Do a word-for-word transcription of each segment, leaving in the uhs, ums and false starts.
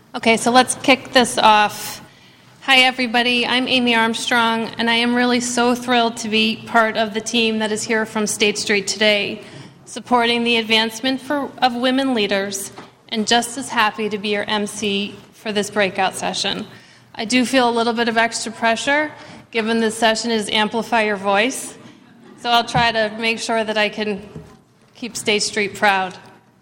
Okay, so let's kick this off. Hi, everybody. I'm Amy Armstrong, and I am really so thrilled to be part of the team that is here from State Street today, supporting the advancement for, of women leaders, and just as happy to be your M C for this breakout session. I do feel a little bit of extra pressure, given this session is Amplify Your Voice, so I'll try to make sure that I can keep State Street proud.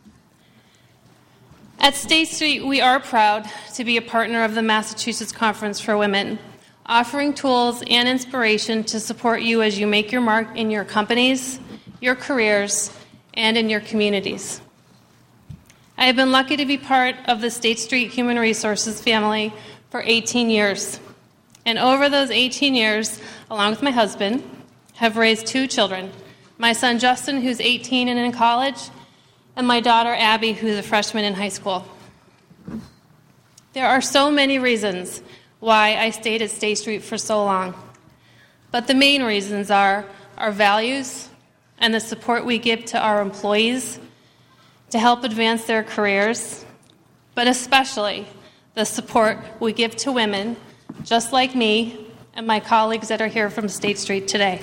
At State Street, we are proud to be a partner of the Massachusetts Conference for Women, offering tools and inspiration to support you as you make your mark in your companies, your careers, and in your communities. I have been lucky to be part of the State Street Human Resources family for eighteen years. And over those eighteen years, along with my husband, have raised two children, my son Justin, who's eighteen and in college, and my daughter, Abby, who's a freshman in high school. There are so many reasons why I stayed at State Street for so long. But the main reasons are our values and the support we give to our employees to help advance their careers, but especially the support we give to women, just like me and my colleagues that are here from State Street today.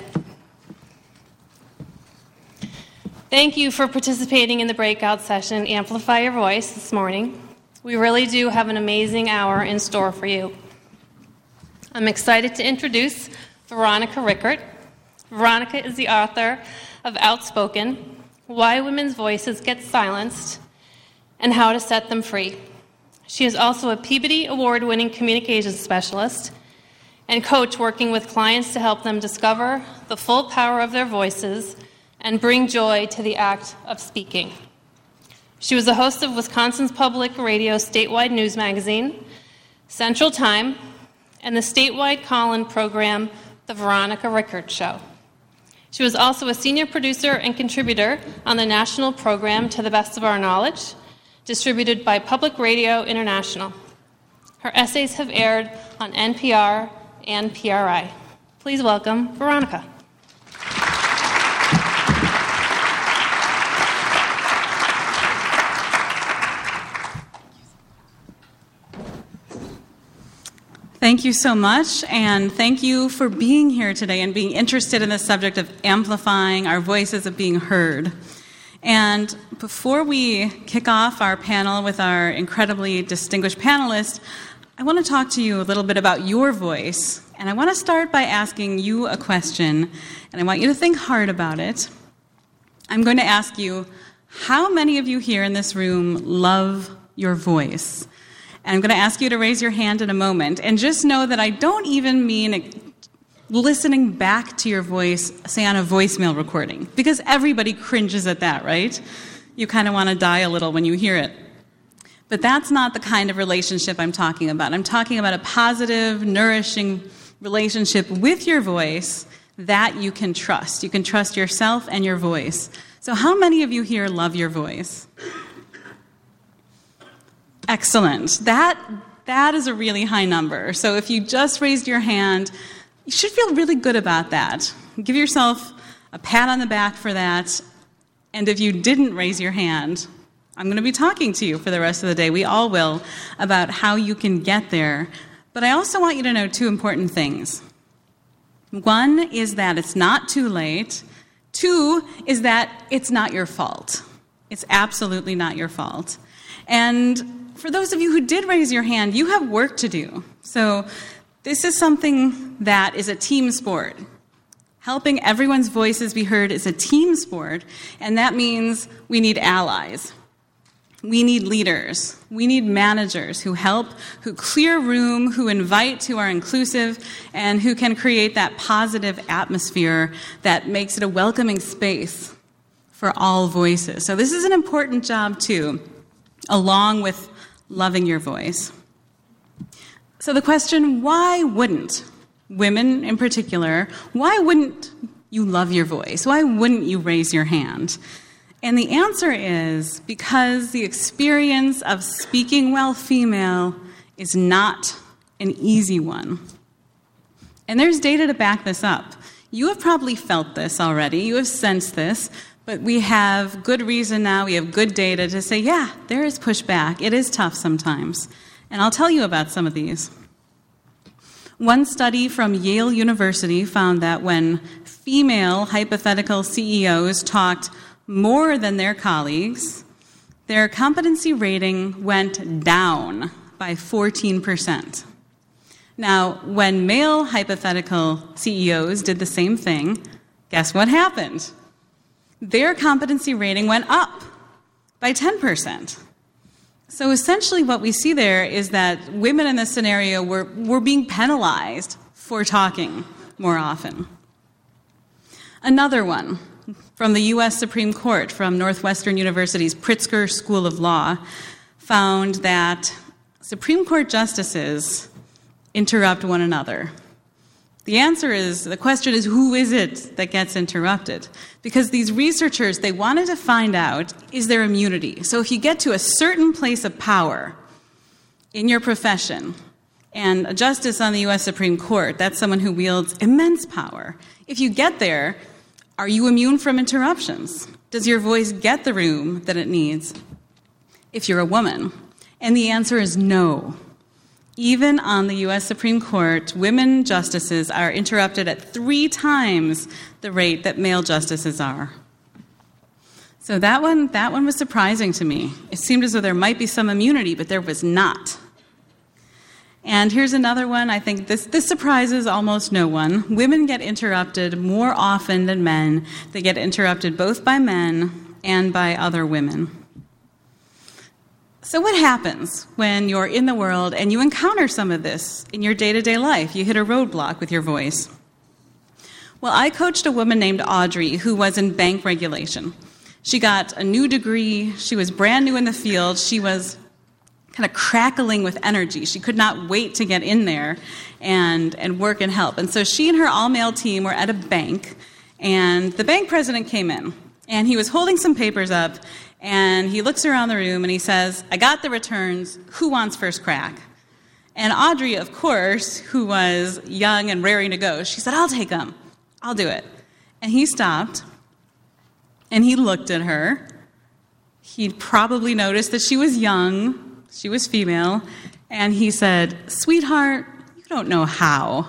Thank you for participating in the breakout session, Amplify Your Voice, this morning. We really do have an amazing hour in store for you. I'm excited to introduce Veronica Rickert. Veronica is the author of Outspoken, Why Women's Voices Get Silenced, and How to Set Them Free. She is also a Peabody Award-winning communications specialist and coach working with clients to help them discover the full power of their voices and bring joy to the act of speaking. She was the host of Wisconsin's Public Radio statewide news magazine, Central Time, and the statewide call-in program, The Veronica Rickert Show. She was also a senior producer and contributor on the national program To the Best of Our Knowledge, distributed by Public Radio International. Her essays have aired on N P R and P R I. Please welcome Veronica. Thank you so much, and thank you for being here today and being interested in the subject of amplifying our voices of being heard. And before we kick off our panel with our incredibly distinguished panelists, I want to talk to you a little bit about your voice. And I want to start by asking you a question, and I want you to think hard about it. I'm going to ask you, how many of you here in this room love your voice? And I'm going to ask you to raise your hand in a moment. And just know that I don't even mean listening back to your voice, say on a voicemail recording, because everybody cringes at that, right? You kind of want to die a little when you hear it. But that's not the kind of relationship I'm talking about. I'm talking about a positive, nourishing relationship with your voice that you can trust. You can trust yourself and your voice. So how many of you here love your voice? Excellent. That that is a really high number. So if you just raised your hand, you should feel really good about that. Give yourself a pat on the back for that. And if you didn't raise your hand, I'm going to be talking to you for the rest of the day. We all will, about how you can get there. But I also want you to know two important things. One is that it's not too late. Two is that it's not your fault. It's absolutely not your fault. And for those of you who did raise your hand, you have work to do. So this is something that is a team sport. Helping everyone's voices be heard is a team sport, and that means we need allies. We need leaders. We need managers who help, who clear room, who invite, who are inclusive, and who can create that positive atmosphere that makes it a welcoming space for all voices. So this is an important job, too, along with loving your voice. So the question, why wouldn't women in particular, why wouldn't you love your voice? Why wouldn't you raise your hand? And the answer is because the experience of speaking while female is not an easy one. And there's data to back this up. You have probably felt this already. You have sensed this. But we have good reason now, we have good data to say, yeah, there is pushback. It is tough sometimes. And I'll tell you about some of these. One study from Yale University found that when female hypothetical C E Os talked more than their colleagues, their competency rating went down by fourteen percent. Now, when male hypothetical C E Os did the same thing, guess what happened? Their competency rating went up by ten percent. So essentially what we see there is that women in this scenario were, were being penalized for talking more often. Another one from the U S Supreme Court, from Northwestern University's Pritzker School of Law, found that Supreme Court justices interrupt one another. The answer is, the question is, who is it that gets interrupted? Because these researchers, they wanted to find out, is there immunity? So if you get to a certain place of power in your profession, and a justice on the U S Supreme Court, that's someone who wields immense power. If you get there, are you immune from interruptions? Does your voice get the room that it needs if you're a woman? And the answer is no. Even on the U S Supreme Court, women justices are interrupted at three times the rate that male justices are. So that one, that one was surprising to me. It seemed as though there might be some immunity, but there was not. And here's another one. I think this, this surprises almost no one. Women get interrupted more often than men. They get interrupted both by men and by other women. So what happens when you're in the world and you encounter some of this in your day-to-day life? You hit a roadblock with your voice. Well, I coached a woman named Audrey who was in bank regulation. She got a new degree. She was brand new in the field. She was kind of crackling with energy. She could not wait to get in there and, and work and help. And so she and her all-male team were at a bank, and the bank president came in, and he was holding some papers up, and he looks around the room and he says, I got the returns. Who wants first crack? And Audrey, of course, who was young and raring to go, she said, I'll take them. I'll do it. And he stopped, and he looked at her. He'd probably noticed that she was young, she was female, and he said, sweetheart, you don't know how.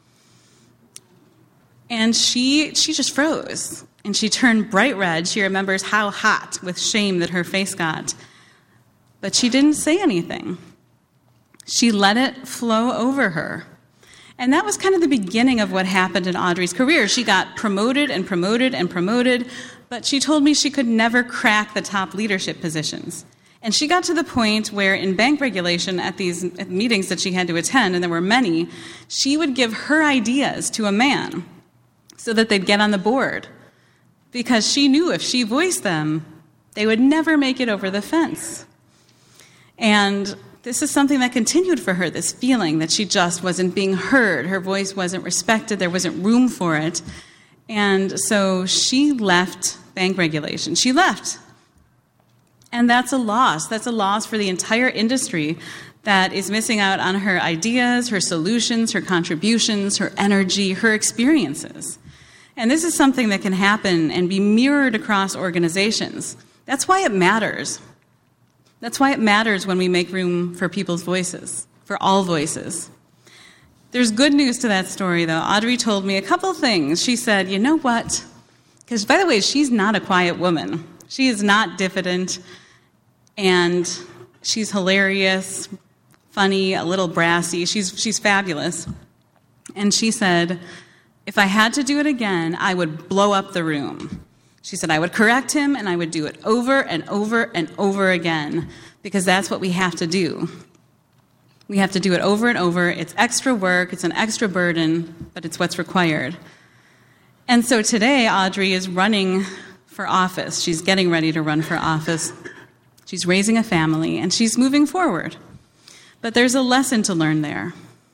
And she she just froze. And she turned bright red. She remembers how hot with shame that her face got. But she didn't say anything. She let it flow over her. And that was kind of the beginning of what happened in Audrey's career. She got promoted and promoted and promoted, but she told me she could never crack the top leadership positions. And she got to the point where in bank regulation at these meetings that she had to attend, and there were many, she would give her ideas to a man so that they'd get on the board. Because she knew if she voiced them, they would never make it over the fence. And this is something that continued for her, this feeling that she just wasn't being heard. Her voice wasn't respected. There wasn't room for it. And so she left bank regulation. She left. And that's a loss. That's a loss for the entire industry that is missing out on her ideas, her solutions, her contributions, her energy, her experiences. And this is something that can happen and be mirrored across organizations. That's why it matters. That's why it matters when we make room for people's voices, for all voices. There's good news to that story, though. Audrey told me a couple things. She said, you know what? Because, by the way, she's not a quiet woman. She is not diffident, and she's hilarious, funny, a little brassy. She's, she's fabulous. And she said, if I had to do it again, I would blow up the room. She said, I would correct him, and I would do it over and over and over again, because that's what we have to do. We have to do it over and over. It's extra work. It's an extra burden, but it's what's required. And so today, Audrey is running for office. She's getting ready to run for office. She's raising a family, and she's moving forward. But there's a lesson to learn there.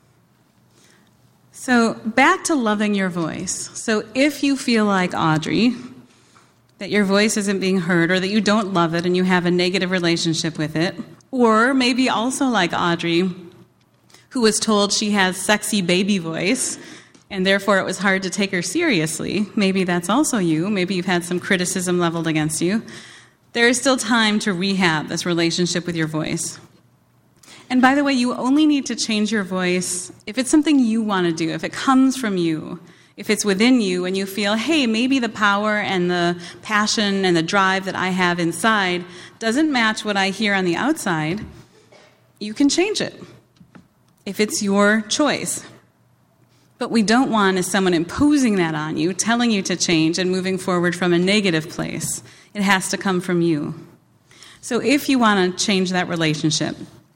So back to loving your voice. So if you feel like Audrey, that your voice isn't being heard, or that you don't love it and you have a negative relationship with it, or maybe also like Audrey, who was told she has sexy baby voice, and therefore it was hard to take her seriously. Maybe that's also you. Maybe you've had some criticism leveled against you. There is still time to rehab this relationship with your voice. And by the way, you only need to change your voice if it's something you want to do, if it comes from you, if it's within you and you feel, hey, maybe the power and the passion and the drive that I have inside doesn't match what I hear on the outside, you can change it if it's your choice. What we don't want is someone imposing that on you, telling you to change and moving forward from a negative place. It has to come from you. So if you want to change that relationship,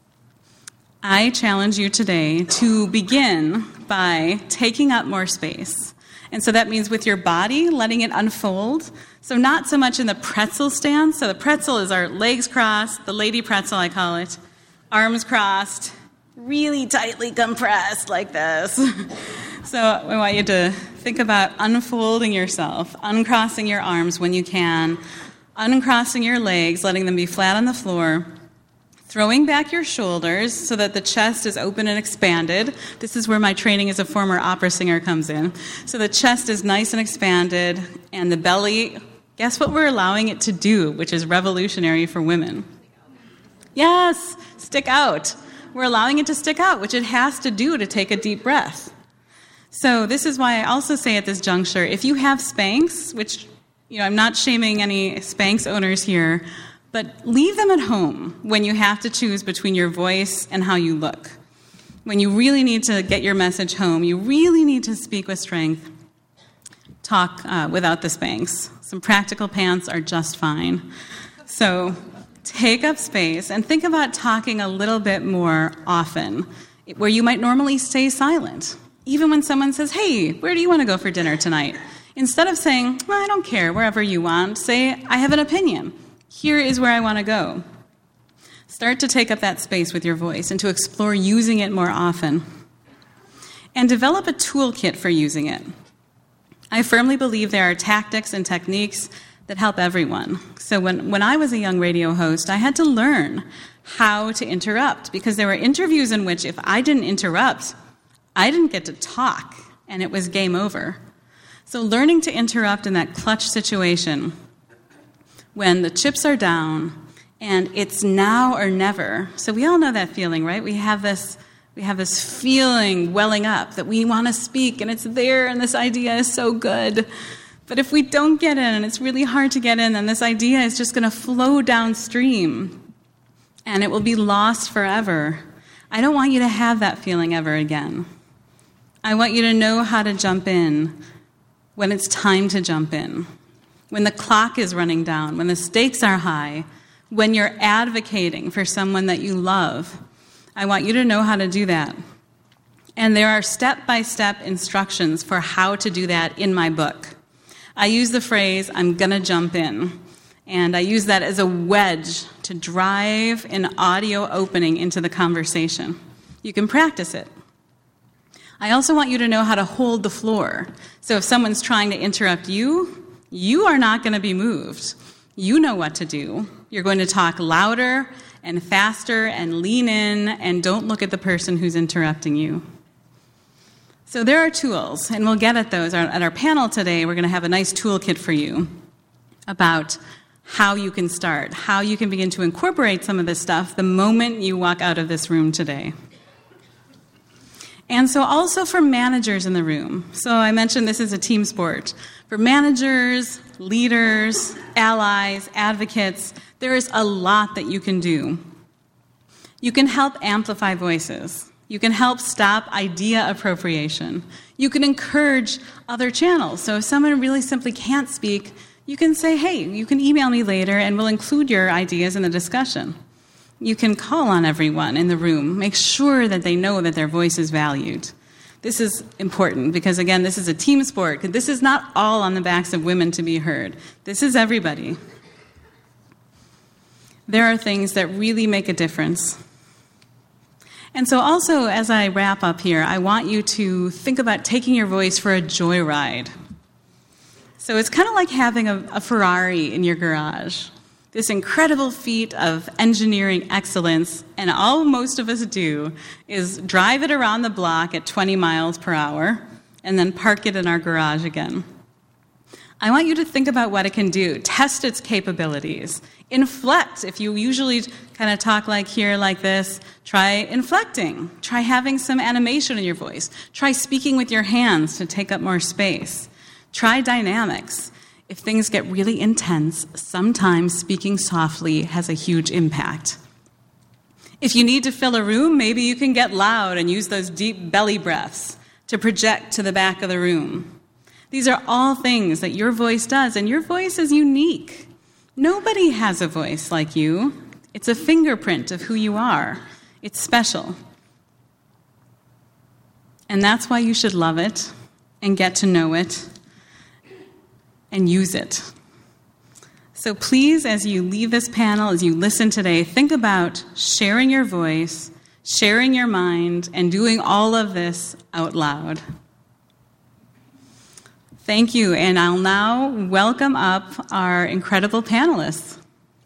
I challenge you today to begin by taking up more space. And so that means with your body, letting it unfold. So not so much in the pretzel stance. So the pretzel is our legs crossed, the lady pretzel I call it, arms crossed, really tightly compressed like this. So I want you to think about unfolding yourself, uncrossing your arms when you can, uncrossing your legs, letting them be flat on the floor, throwing back your shoulders so that the chest is open and expanded. This is where my training as a former opera singer comes in. So the chest is nice and expanded, and the belly, guess what we're allowing it to do, which is revolutionary for women? Yes, stick out. We're allowing it to stick out, which it has to do to take a deep breath. So this is why I also say at this juncture, if you have Spanx, which, you know, I'm not shaming any Spanx owners here, but leave them at home when you have to choose between your voice and how you look. When you really need to get your message home, you really need to speak with strength, talk uh, without the Spanx. Some practical pants are just fine. So take up space and think about talking a little bit more often, where you might normally stay silent. Even when someone says, hey, where do you want to go for dinner tonight? Instead of saying, well, I don't care, wherever you want, say, I have an opinion. Here is where I want to go. Start to take up that space with your voice and to explore using it more often. And develop a toolkit for using it. I firmly believe there are tactics and techniques that help everyone. So when, when I was a young radio host, I had to learn how to interrupt, because there were interviews in which if I didn't interrupt, I didn't get to talk, and it was game over. So learning to interrupt in that clutch situation, when the chips are down, and it's now or never. So we all know that feeling, right? We have this, we have this feeling welling up that we want to speak, and it's there, and this idea is so good. But if we don't get in, and it's really hard to get in, then this idea is just going to flow downstream, and it will be lost forever. I don't want you to have that feeling ever again. I want you to know how to jump in when it's time to jump in, when the clock is running down, when the stakes are high, when you're advocating for someone that you love. I want you to know how to do that. And there are step-by-step instructions for how to do that in my book. I use the phrase, I'm going to jump in. And I use that as a wedge to drive an audio opening into the conversation. You can practice it. I also want you to know how to hold the floor. So if someone's trying to interrupt you, you are not going to be moved. You know what to do. You're going to talk louder and faster and lean in, and don't look at the person who's interrupting you. So there are tools, and we'll get at those. At our panel today, we're going to have a nice toolkit for you about how you can start, how you can begin to incorporate some of this stuff the moment you walk out of this room today. And so also for managers in the room. So I mentioned this is a team sport. For managers, leaders, allies, advocates, there is a lot that you can do. You can help amplify voices. You can help stop idea appropriation. You can encourage other channels. So if someone really simply can't speak, you can say, hey, you can email me later and we'll include your ideas in the discussion. You can call on everyone in the room. Make sure that they know that their voice is valued. This is important because, again, this is a team sport. This is not all on the backs of women to be heard. This is everybody. There are things that really make a difference. And so also, as I wrap up here, I want you to think about taking your voice for a joyride. So it's kind of like having a, a Ferrari in your garage. This incredible feat of engineering excellence, and all most of us do is drive it around the block at twenty miles per hour and then park it in our garage again. I want you to think about what it can do. Test its capabilities. Inflect. If you usually kind of talk like here, like this, try inflecting. Try having some animation in your voice. Try speaking with your hands to take up more space. Try dynamics. If things get really intense, sometimes speaking softly has a huge impact. If you need to fill a room, maybe you can get loud and use those deep belly breaths to project to the back of the room. These are all things that your voice does, and your voice is unique. Nobody has a voice like you. It's a fingerprint of who you are. It's special. And that's why you should love it and get to know it and use it. So please, as you leave this panel, as you listen today, think about sharing your voice, sharing your mind, and doing all of this out loud. Thank you, and I'll now welcome up our incredible panelists.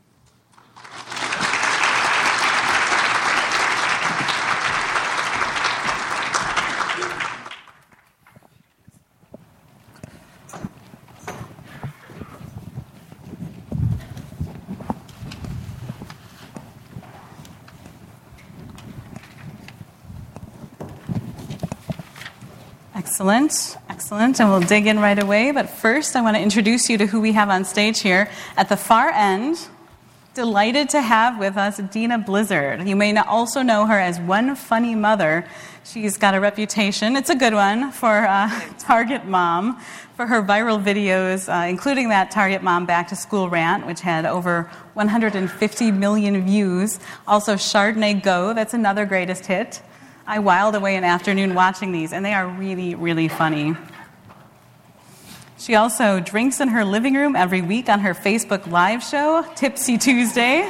Excellent, excellent, and we'll dig in right away. But first, I want to introduce you to who we have on stage here. At the far end, delighted to have with us Dina Blizzard. You may also know her as One Funny Mother. She's got a reputation, it's a good one, for uh, Target Mom, for her viral videos, uh, including that Target Mom Back to School rant, which had over one hundred fifty million views. Also, Chardonnay Go, that's another greatest hit. I whiled away an afternoon watching these, and they are really, really funny. She also drinks in her living room every week on her Facebook Live show, Tipsy Tuesday,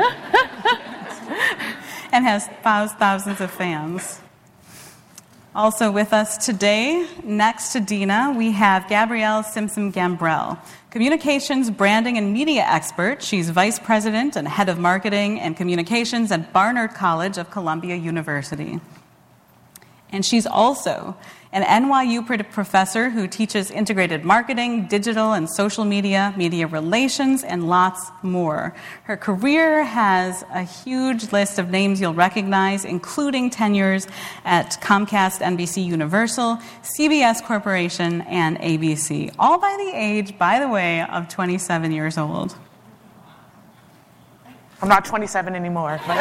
and has thousands of fans. Also with us today, next to Dina, we have Gabrielle Simpson-Gambrell, communications, branding, and media expert. She's vice president and head of marketing and communications at Barnard College of Columbia University. And she's also an N Y U professor who teaches integrated marketing, digital and social media, media relations, and lots more. Her career has a huge list of names you'll recognize, including tenures at Comcast, N B C Universal, C B S Corporation, and A B C, all by the age, by the way, of twenty-seven years old. I'm not twenty-seven anymore. But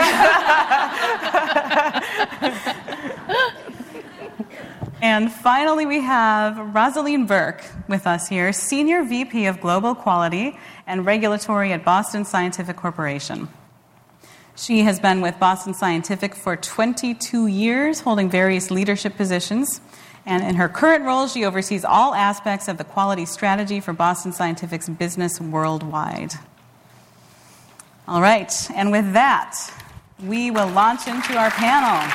And finally, we have Rosaline Burke with us here, Senior V P of Global Quality and Regulatory at Boston Scientific Corporation. She has been with Boston Scientific for twenty-two years, holding various leadership positions. And in her current role, she oversees all aspects of the quality strategy for Boston Scientific's business worldwide. All right, and with that, we will launch into our panel.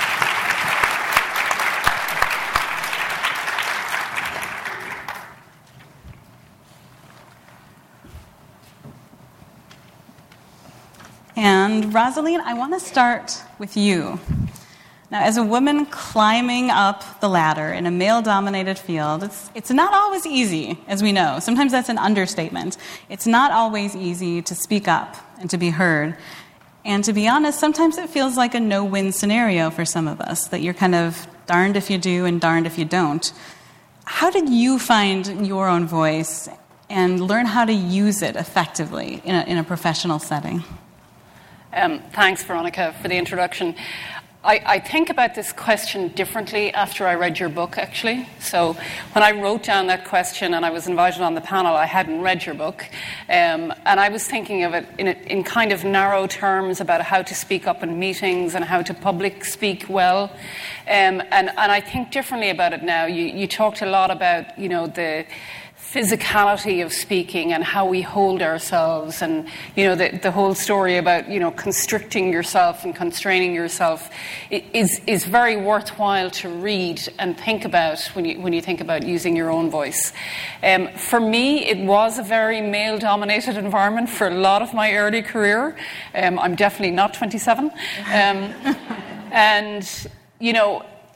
And Rosaline, I want to start with you. Now, as a woman climbing up the ladder in a male-dominated field, it's, it's not always easy, as we know. Sometimes that's an understatement. It's not always easy to speak up and to be heard. And to be honest, sometimes it feels like a no-win scenario for some of us, that you're kind of darned if you do and darned if you don't. How did you find your own voice and learn how to use it effectively in a, in a professional setting? Um, thanks, Veronica, for the introduction. I, I think about this question differently after I read your book, actually. So when I wrote down that question and I was invited on the panel, I hadn't read your book. Um, and I was thinking of it in, a, in kind of narrow terms about how to speak up in meetings and how to public speak well. Um, and, and I think differently about it now. You, you talked a lot about, you know, the physicality of speaking and how we hold ourselves, and you know the the whole story about you know constricting yourself and constraining yourself is is very worthwhile to read and think about when you when you think about using your own voice. Um, for me, it was a very male-dominated environment for a lot of my early career. Um, I'm definitely not twenty-seven, um, and you know.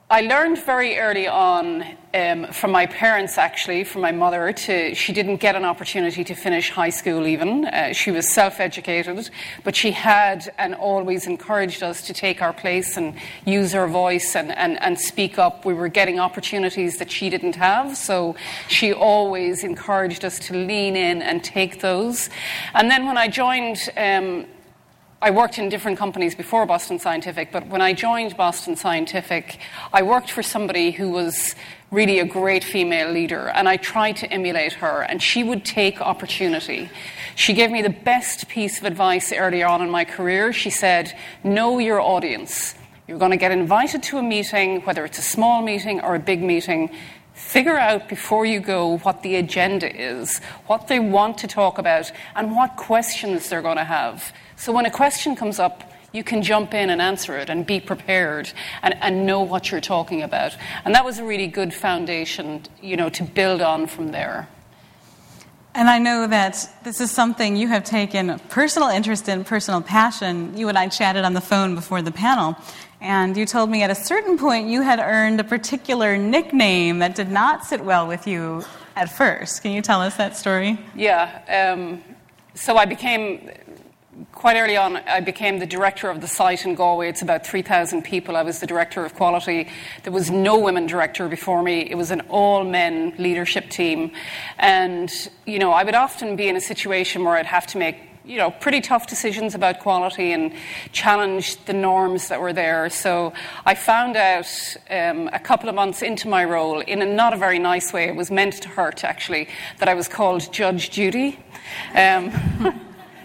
I learned very early on um, from my parents, actually, from my mother, to she didn't get an opportunity to finish high school even. Uh, she was self-educated, but she had and always encouraged us to take our place and use our voice and, and, and speak up. We were getting opportunities that she didn't have, so she always encouraged us to lean in and take those. And then when I joined... Um, I worked in different companies before Boston Scientific, but when I joined Boston Scientific, I worked for somebody who was really a great female leader, and I tried to emulate her, and she would take opportunity. She gave me the best piece of advice earlier on in my career. She said, know your audience. You're going to get invited to a meeting, whether it's a small meeting or a big meeting. Figure out before you go what the agenda is, what they want to talk about, and what questions they're going to have. So when a question comes up, you can jump in and answer it and be prepared and, and know what you're talking about. And that was a really good foundation, you know, to build on from there. And I know that this is something you have taken personal interest in, personal passion. You and I chatted on the phone before the panel, and you told me at a certain point you had earned a particular nickname that did not sit well with you at first. Can you tell us that story? Yeah. Um, so I became... Quite early on, I became the director of the site in Galway. It's about three thousand people. I was the director of quality. There was no women director before me. It was an all-men leadership team. And, you know, I would often be in a situation where I'd have to make, you know, pretty tough decisions about quality and challenge the norms that were there. So I found out um, a couple of months into my role, in a not a very nice way, it was meant to hurt, actually, that I was called Judge Judy. Um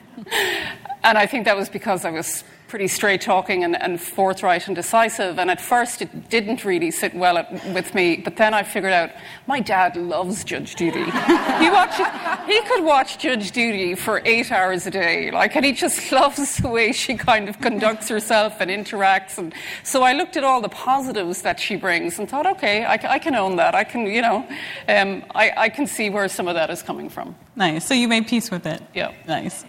And I think that was because I was pretty straight-talking and, and forthright and decisive. And at first, it didn't really sit well at, with me. But then I figured out my dad loves Judge Judy. He watches, he could watch Judge Judy for eight hours a day, like, and he just loves the way she kind of conducts herself and interacts. And so I looked at all the positives that she brings and thought, okay, I, I can own that. I can, you know, um, I, I can see where some of that is coming from. Nice. So you made peace with it. Yeah. Nice.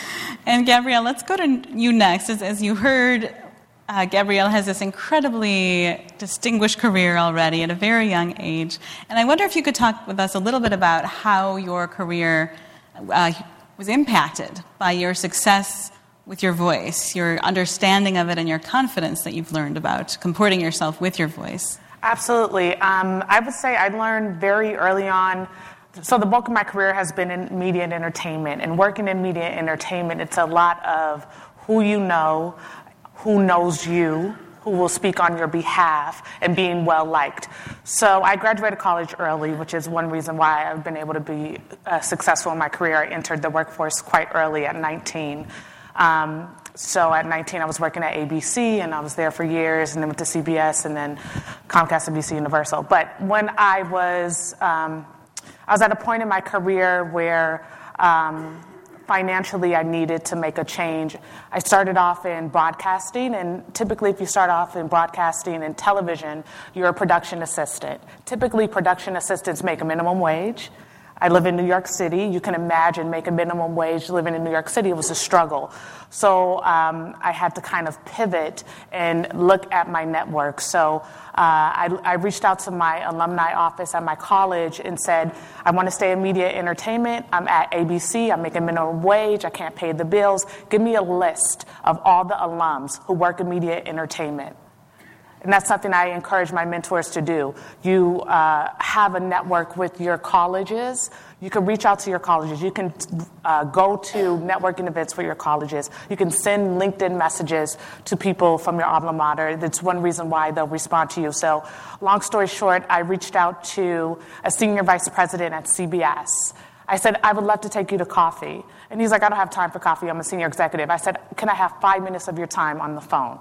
And Gabrielle, let's go to you next. As, as you heard, uh, Gabrielle has this incredibly distinguished career already at a very young age. And I wonder if you could talk with us a little bit about how your career uh, was impacted by your success with your voice, your understanding of it, and your confidence that you've learned about comporting yourself with your voice. Absolutely. Um, I would say I learned very early on. So the bulk of my career has been in media and entertainment. And working in media and entertainment, it's a lot of who you know, who knows you, who will speak on your behalf, and being well-liked. So I graduated college early, which is one reason why I've been able to be uh, successful in my career. I entered the workforce quite early at nineteen. Um, so at nineteen, I was working at A B C, and I was there for years, and then went to C B S, and then Comcast, N B C, Universal. But when I was... Um, I was at a point in my career where um, financially I needed to make a change. I started off in broadcasting, and typically if you start off in broadcasting and television, you're a production assistant. Typically, production assistants make a minimum wage. I live in New York City. You can imagine making minimum wage living in New York City. It was a struggle. So um, I had to kind of pivot and look at my network. So uh, I, I reached out to my alumni office at my college and said, I want to stay in media entertainment. I'm at A B C. I'm making minimum wage. I can't pay the bills. Give me a list of all the alums who work in media entertainment. And that's something I encourage my mentors to do. You uh, have a network with your colleges. You can reach out to your colleges. You can uh, go to networking events with your colleges. You can send LinkedIn messages to people from your alma mater. That's one reason why they'll respond to you. So long story short, I reached out to a senior vice president at C B S. I said, I would love to take you to coffee. And he's like, I don't have time for coffee. I'm a senior executive. I said, can I have five minutes of your time on the phone?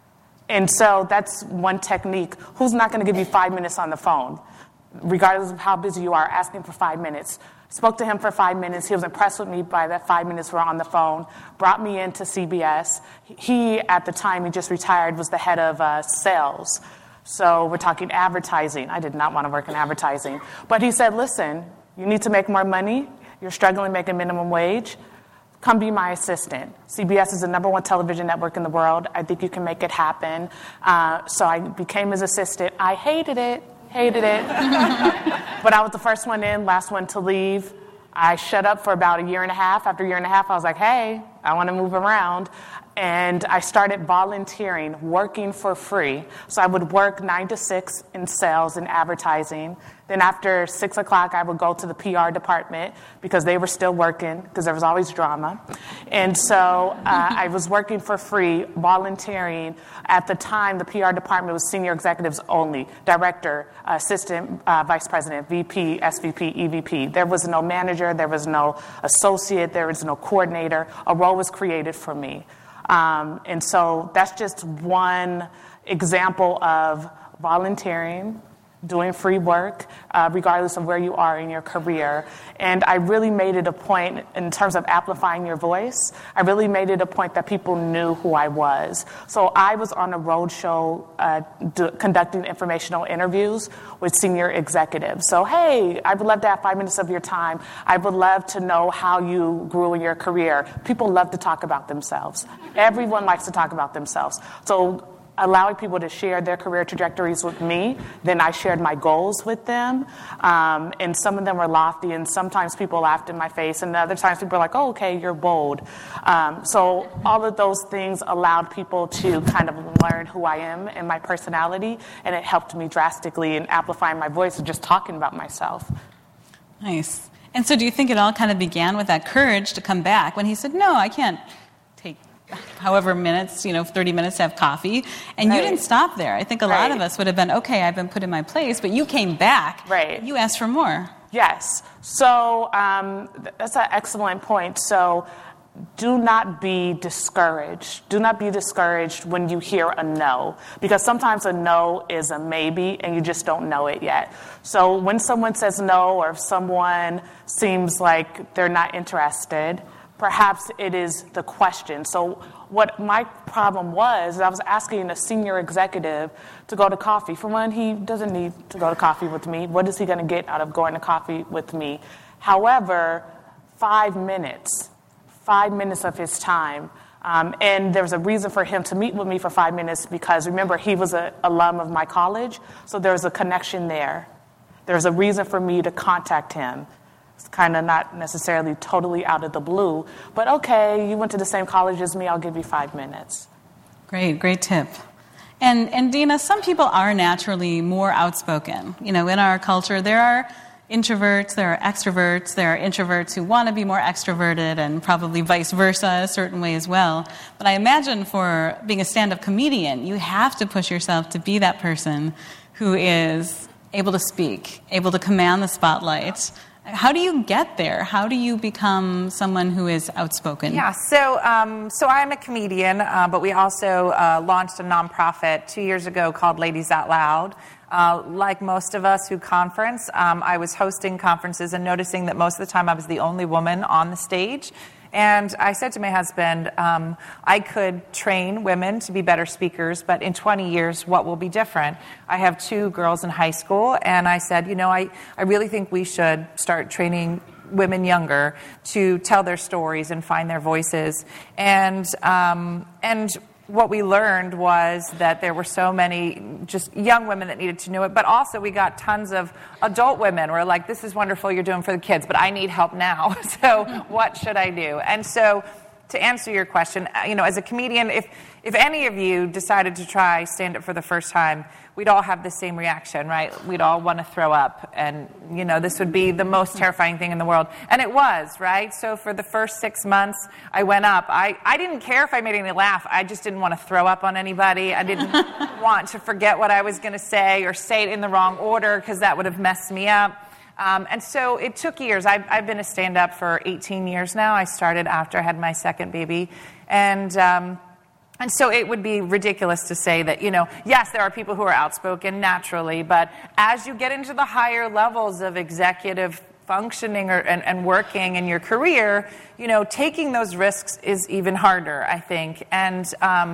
And so that's one technique. Who's not going to give you five minutes on the phone? Regardless of how busy you are, asking for five minutes. Spoke to him for five minutes. He was impressed with me by that five minutes we were on the phone. Brought me into C B S. He, at the time, he just retired, was the head of uh, sales. So we're talking advertising. I did not want to work in advertising. But he said, listen, you need to make more money. You're struggling making minimum wage. come be my assistant. C B S is the number one television network in the world. I think you can make it happen. Uh, so I became his assistant. I hated it, hated it. But I was the first one in, last one to leave. I shut up for about a year and a half. After a year and a half, I was like, hey, I want to move around. And I started volunteering, working for free. So I would work nine to six in sales and advertising. Then after six o'clock, I would go to the P R department because they were still working because there was always drama. And so uh, I was working for free, volunteering. At the time, the P R department was senior executives only, director, assistant uh, vice president, V P, S V P, E V P. There was no manager, there was no associate, there was no coordinator. A role was created for me. Um, and so that's just one example of volunteering, doing free work, uh, regardless of where you are in your career. And I really made it a point, in terms of amplifying your voice, I really made it a point that people knew who I was. So I was on a road show uh, do, conducting informational interviews with senior executives. So, hey, I would love to have five minutes of your time. I would love to know how you grew in your career. People love to talk about themselves. Everyone likes to talk about themselves. So allowing people to share their career trajectories with me. Then I shared my goals with them. Um, and some of them were lofty, and sometimes people laughed in my face, and other times people were like, oh, okay, you're bold. Um, so all of those things allowed people to kind of learn who I am and my personality, and it helped me drastically in amplifying my voice and just talking about myself. Nice. And so do you think it all kind of began with that courage to come back when he said, no, I can't take however minutes, you know, thirty minutes to have coffee, and right. You didn't stop there. I think a right. lot of us would have been, okay, I've been put in my place, but you came back. Right. You asked for more. Yes. So um, that's an excellent point. So do not be discouraged. Do not be discouraged when you hear a no, because sometimes a no is a maybe and you just don't know it yet. So when someone says no, or if someone seems like they're not interested, perhaps it is the question. So what my problem was, I was asking a senior executive to go to coffee. For one, he doesn't need to go to coffee with me. What is he going to get out of going to coffee with me? However, five minutes, five minutes of his time. Um, and there was a reason for him to meet with me for five minutes because, remember, he was an alum of my college, so there was a connection there. There's a reason for me to contact him. It's kind of not necessarily totally out of the blue, but okay, you went to the same college as me, I'll give you five minutes. Great, great tip. And, and Dina, some people are naturally more outspoken. You know, in our culture, there are introverts, there are extroverts, there are introverts who want to be more extroverted, and probably vice versa a certain way as well. But I imagine for being a stand-up comedian, you have to push yourself to be that person who is able to speak, able to command the spotlight. How do you get there? How do you become someone who is outspoken? Yeah, so um, so I'm a comedian, uh, but we also uh, launched a nonprofit two years ago called Ladies Out Loud. Uh, like most of us who conference, um, I was hosting conferences and noticing that most of the time I was the only woman on the stage. And I said to my husband, um, I could train women to be better speakers, but in twenty years, what will be different? I have two girls in high school, and I said, you know, I, I really think we should start training women younger to tell their stories and find their voices. And um, and what we learned was that there were so many just young women that needed to know it, but also we got tons of adult women who were like, this is wonderful you're doing for the kids, but I need help now, so what should I do? And so to answer your question, you know, as a comedian, if if any of you decided to try stand-up for the first time, we'd all have the same reaction, right? We'd all want to throw up, and, you know, this would be the most terrifying thing in the world. And it was, right? So for the first six months I went up, I, I didn't care if I made any laugh. I just didn't want to throw up on anybody. I didn't want to forget what I was going to say or say it in the wrong order because that would have messed me up. Um, and so it took years. I've, I've been a stand-up for eighteen years now. I started after I had my second baby. And um, and so it would be ridiculous to say that, you know, yes, there are people who are outspoken naturally, but as you get into the higher levels of executive functioning or, and, and working in your career, you know, taking those risks is even harder, I think. And um,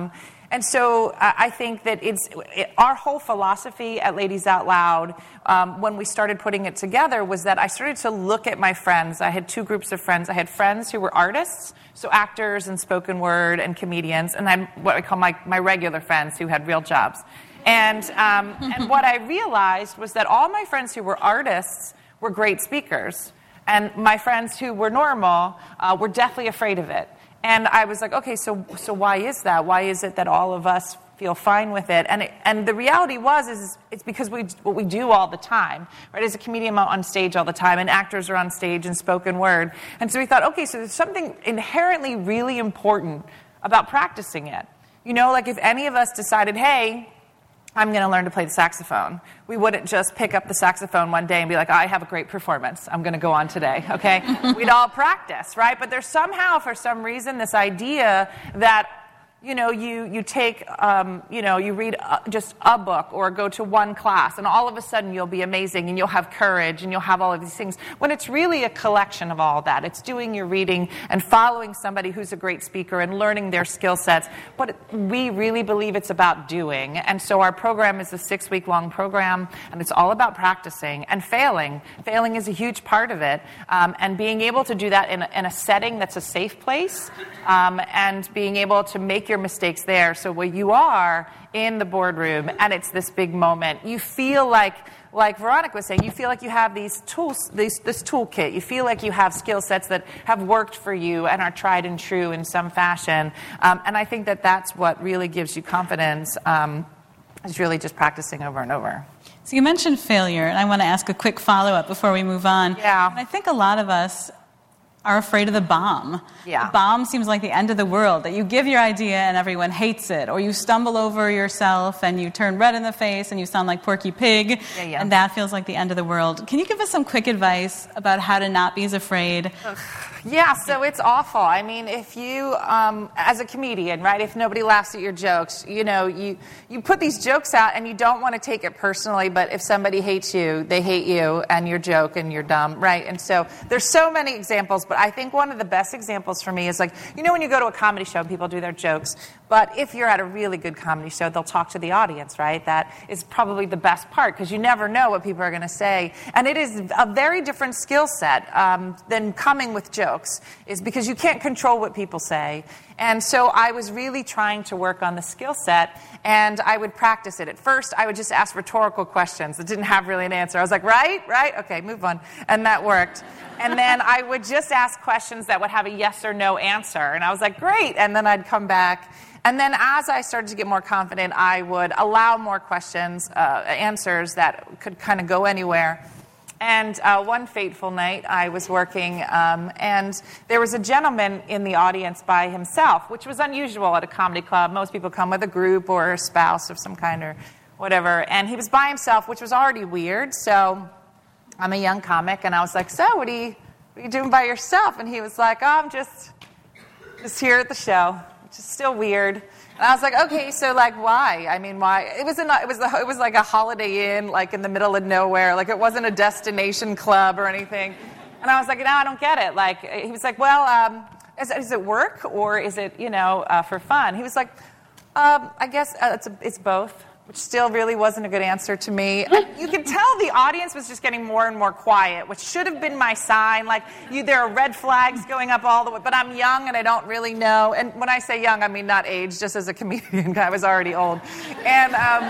And so uh, I think that it's it, our whole philosophy at Ladies Out Loud, um, when we started putting it together, was that I started to look at my friends. I had two groups of friends. I had friends who were artists, so actors and spoken word and comedians, and then what I call my, my regular friends who had real jobs. And, um, and what I realized was that all my friends who were artists were great speakers, and my friends who were normal uh, were deathly afraid of it. And I was like, okay, so so why is that? Why is it that all of us feel fine with it? And it, and the reality was is it's because we what we do all the time, right? As a comedian, I'm on stage all the time, and actors are on stage and spoken word. And so we thought, okay, so there's something inherently really important about practicing it. You know, like if any of us decided, hey, I'm going to learn to play the saxophone, we wouldn't just pick up the saxophone one day and be like, I have a great performance, I'm going to go on today, okay? We'd all practice, right? But there's somehow, for some reason, this idea that, you know, you, you take, um, you know, you read uh, just a book or go to one class, and all of a sudden you'll be amazing, and you'll have courage, and you'll have all of these things, when it's really a collection of all that. It's doing your reading and following somebody who's a great speaker and learning their skill sets. But we really believe it's about doing. And so our program is a six-week-long program, and it's all about practicing and failing. Failing is a huge part of it, um, and being able to do that in a, in a setting that's a safe place, um, and being able to make your mistakes there. So where you are in the boardroom and it's this big moment, you feel like, like Veronica was saying, you feel like you have these tools, these, this toolkit. You feel like you have skill sets that have worked for you and are tried and true in some fashion. Um, and I think that that's what really gives you confidence, um, is really just practicing over and over. So you mentioned failure, and I want to ask a quick follow-up before we move on. Yeah. And I think a lot of us are afraid of the bomb. Yeah. The bomb seems like the end of the world, that you give your idea and everyone hates it, or you stumble over yourself and you turn red in the face and you sound like Porky Pig, yeah, yeah. and that feels like the end of the world. Can you give us some quick advice about how to not be as afraid? Yeah, so it's awful. I mean, if you, um, as a comedian, right, if nobody laughs at your jokes, you know, you, you put these jokes out and you don't want to take it personally, but if somebody hates you, they hate you and your joke and you're dumb, right? And so there's so many examples, but I think one of the best examples for me is like, you know when you go to a comedy show and people do their jokes, but if you're at a really good comedy show, they'll talk to the audience, right? That is probably the best part because you never know what people are going to say. And it is a very different skill set um, than coming with jokes, is because you can't control what people say. And so I was really trying to work on the skill set, and I would practice it. At first, I would just ask rhetorical questions that didn't have really an answer. I was like, right, right, okay, move on. And that worked. And then I would just ask questions that would have a yes or no answer. And I was like, great. And then I'd come back. And then as I started to get more confident, I would allow more questions, uh, answers that could kind of go anywhere. And uh, one fateful night, I was working, um, and there was a gentleman in the audience by himself, which was unusual at a comedy club. Most people come with a group or a spouse of some kind or whatever. And he was by himself, which was already weird. So I'm a young comic, and I was like, so what are you, what are you doing by yourself? And he was like, oh, I'm just, just here at the show, which is still weird. And I was like, okay, so like why? I mean, why? It was a, it was a, it was like a Holiday Inn, like in the middle of nowhere. Like it wasn't a destination club or anything. And I was like, no, I don't get it. Like he was like, well, um, is, is it work or is it, you know, uh, for fun? He was like, um, I guess uh, it's a, it's both. Which still really wasn't a good answer to me. And you could tell the audience was just getting more and more quiet, which should have been my sign. Like, you, there are red flags going up all the way. But I'm young and I don't really know. And when I say young, I mean not age, just as a comedian. I was already old. And um,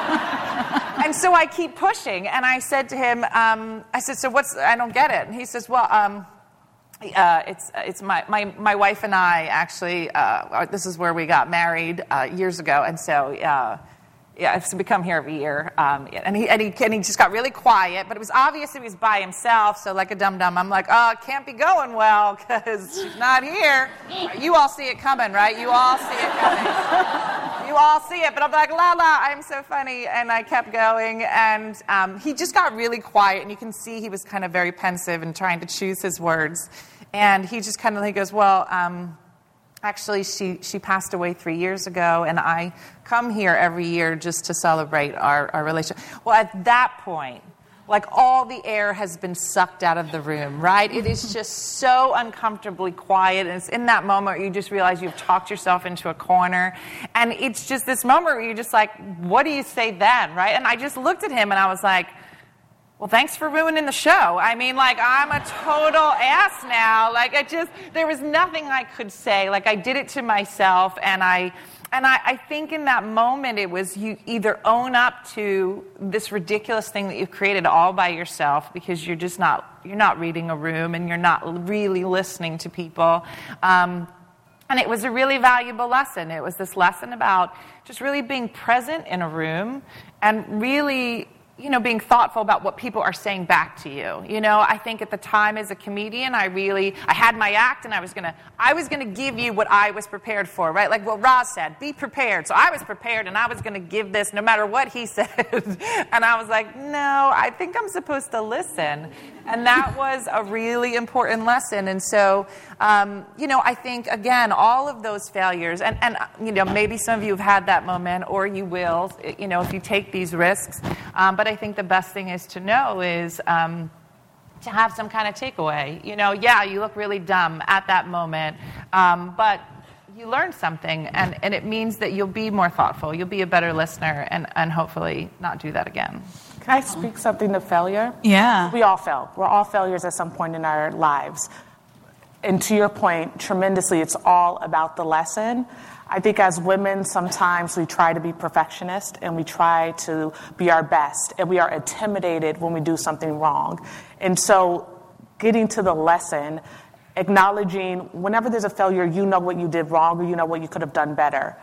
and so I keep pushing. And I said to him, um, I said, so what's, I don't get it. And he says, well, um, Uh, it's it's my, my, my wife and I actually, uh, this is where we got married uh, years ago. And so... Uh, Yeah, I've become here every year, um, and, he, and, he, and he just got really quiet, but it was obvious he was by himself, so like a dum-dum, I'm like, oh, it can't be going well, because she's not here. You all see it coming, right? You all see it coming. You all see it, but I'm like, la la, I'm so funny, and I kept going, and um, he just got really quiet, and you can see he was kind of very pensive and trying to choose his words, and he just kind of, he goes, well, um, Actually, she, she passed away three years ago, and I come here every year just to celebrate our, our relationship. Well, at that point, like all the air has been sucked out of the room, right? It is just so uncomfortably quiet, and it's in that moment where you just realize you've talked yourself into a corner, and it's just this moment where you're just like, what do you say then, right? And I just looked at him and I was like, well, thanks for ruining the show. I mean, like, I'm a total ass now. Like, I just, there was nothing I could say. Like, I did it to myself, and I... And I, I think in that moment it was you either own up to this ridiculous thing that you've created all by yourself because you're just not, you're not reading a room and you're not really listening to people. Um, and it was a really valuable lesson. It was this lesson about just really being present in a room and really, you know, being thoughtful about what people are saying back to you. You know, I think at the time as a comedian, I really, I had my act and I was going to, I was going to give you what I was prepared for, right? Like what Roz said, be prepared. So I was prepared and I was going to give this no matter what he said. And I was like, no, I think I'm supposed to listen. And that was a really important lesson. And so, um, you know, I think, again, all of those failures, and, and, you know, maybe some of you have had that moment, or you will, you know, if you take these risks. Um, but I think the best thing is to know is um, to have some kind of takeaway. You know, yeah, you look really dumb at that moment, um, but you learned something, and, and it means that you'll be more thoughtful, you'll be a better listener, and, and hopefully not do that again. Can I speak something to failure? Yeah. We all fail. We're all failures at some point in our lives. And to your point, tremendously, it's all about the lesson. I think as women, sometimes we try to be perfectionist and we try to be our best, and we are intimidated when we do something wrong. And so getting to the lesson, acknowledging whenever there's a failure, you know what you did wrong or you know what you could have done better.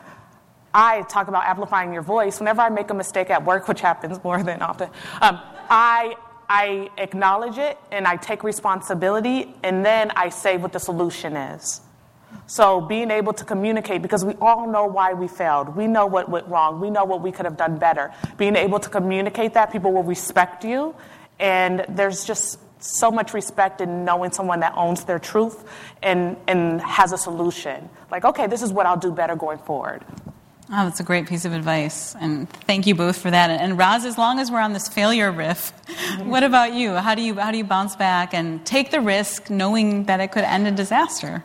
I talk about amplifying your voice. Whenever I make a mistake at work, which happens more than often, um, I I acknowledge it and I take responsibility, and then I say what the solution is. So being able to communicate, because we all know why we failed. We know what went wrong. We know what we could have done better. Being able to communicate that, people will respect you, and there's just so much respect in knowing someone that owns their truth and, and has a solution. Like, okay, this is what I'll do better going forward. Oh, that's a great piece of advice, and thank you both for that. And Roz, as long as we're on this failure riff, mm-hmm. what about you? How do you how do you bounce back and take the risk, knowing that it could end in disaster?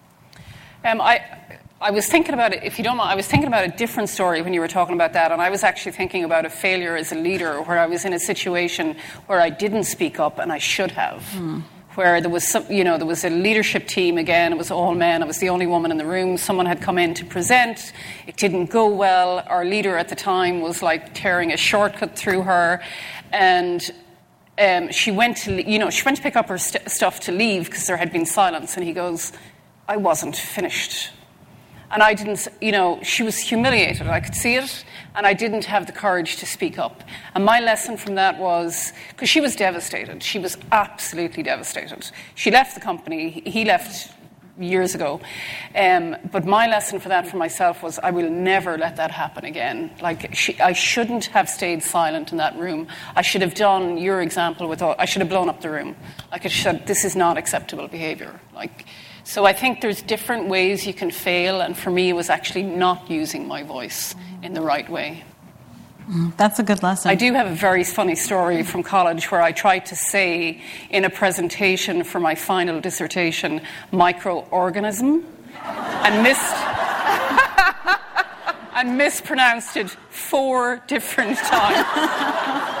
Um, I I was thinking about it. If you don't mind, I was thinking about a different story when you were talking about that, and I was actually thinking about a failure as a leader, where I was in a situation where I didn't speak up and I should have. Mm. Where there was some, you know, there was a leadership team again. It was all men. I was the only woman in the room. Someone had come in to present. It didn't go well. Our leader at the time was like tearing a shortcut through her, and um, she went to, you know, she went to pick up her st- stuff to leave because there had been silence. And he goes, "I wasn't finished." And I didn't, you know, she was humiliated. I could see it, and I didn't have the courage to speak up. And my lesson from that was, because she was devastated. She was absolutely devastated. She left the company. He left years ago. Um, but my lesson for that for myself was, I will never let that happen again. Like, she, I shouldn't have stayed silent in that room. I should have done your example with, all, I should have blown up the room. Like, I said, this is not acceptable behavior. Like, so I think there's different ways you can fail, and for me it was actually not using my voice in the right way. That's a good lesson. I do have a very funny story from college where I tried to say in a presentation for my final dissertation, microorganism, and missed and mispronounced it four different times.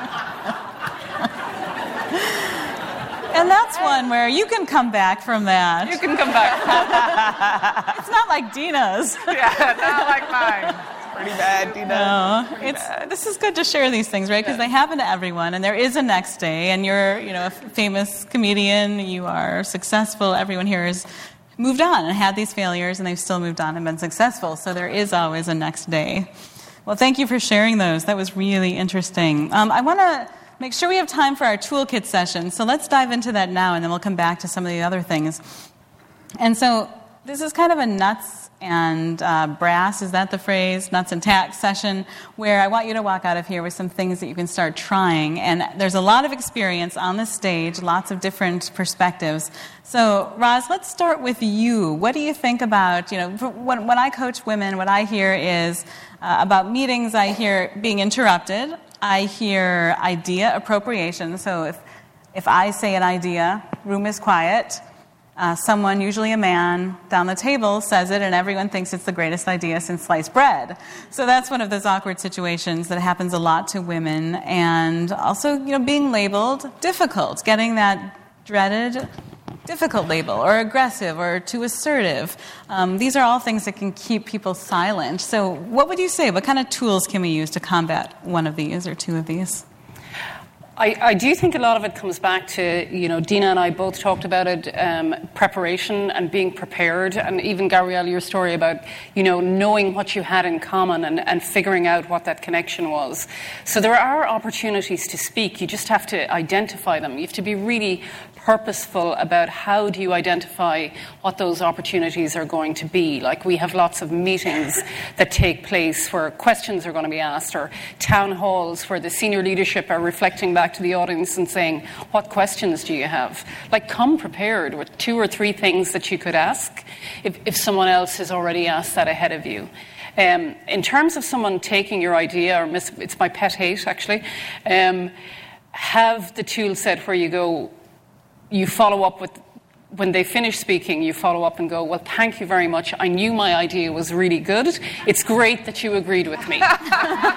And that's one where you can come back from that. You can come back from that. It's not like Dina's. Yeah, not like mine. It's pretty bad, Dina. No, pretty it's bad. This is good to share these things, right? Because yeah. they happen to everyone, and there is a next day. And you're, you know, a famous comedian. You are successful. Everyone here has moved on and had these failures, and they've still moved on and been successful. So there is always a next day. Well, thank you for sharing those. That was really interesting. Um, I want to make sure we have time for our toolkit session. So let's dive into that now, and then we'll come back to some of the other things. And so this is kind of a nuts and uh, brass, is that the phrase? Nuts and tacks session, where I want you to walk out of here with some things that you can start trying. And there's a lot of experience on the stage, lots of different perspectives. So, Roz, let's start with you. What do you think about, you know, when, when I coach women, what I hear is uh, about meetings, I hear being interrupted. I hear idea appropriation. So if if I say an idea, room is quiet, uh, someone, usually a man, down the table says it, and everyone thinks it's the greatest idea since sliced bread. So that's one of those awkward situations that happens a lot to women. And also, you know, being labeled difficult, getting that dreaded difficult label, or aggressive, or too assertive. Um, these are all things that can keep people silent. So what would you say? What kind of tools can we use to combat one of these or two of these? I, I do think a lot of it comes back to, you know, Dina and I both talked about it, um, preparation and being prepared, and even Gabrielle, your story about, you know, knowing what you had in common and, and figuring out what that connection was. So there are opportunities to speak. You just have to identify them. You have to be really purposeful about how do you identify what those opportunities are going to be. Like, we have lots of meetings that take place where questions are going to be asked, or town halls where the senior leadership are reflecting back to the audience and saying, what questions do you have? Like, come prepared with two or three things that you could ask if, if someone else has already asked that ahead of you. Um, in terms of someone taking your idea, or mis- it's my pet hate actually, um, have the tool set where you go, you follow up with, when they finish speaking, you follow up and go, well, thank you very much. I knew my idea was really good. It's great that you agreed with me. Have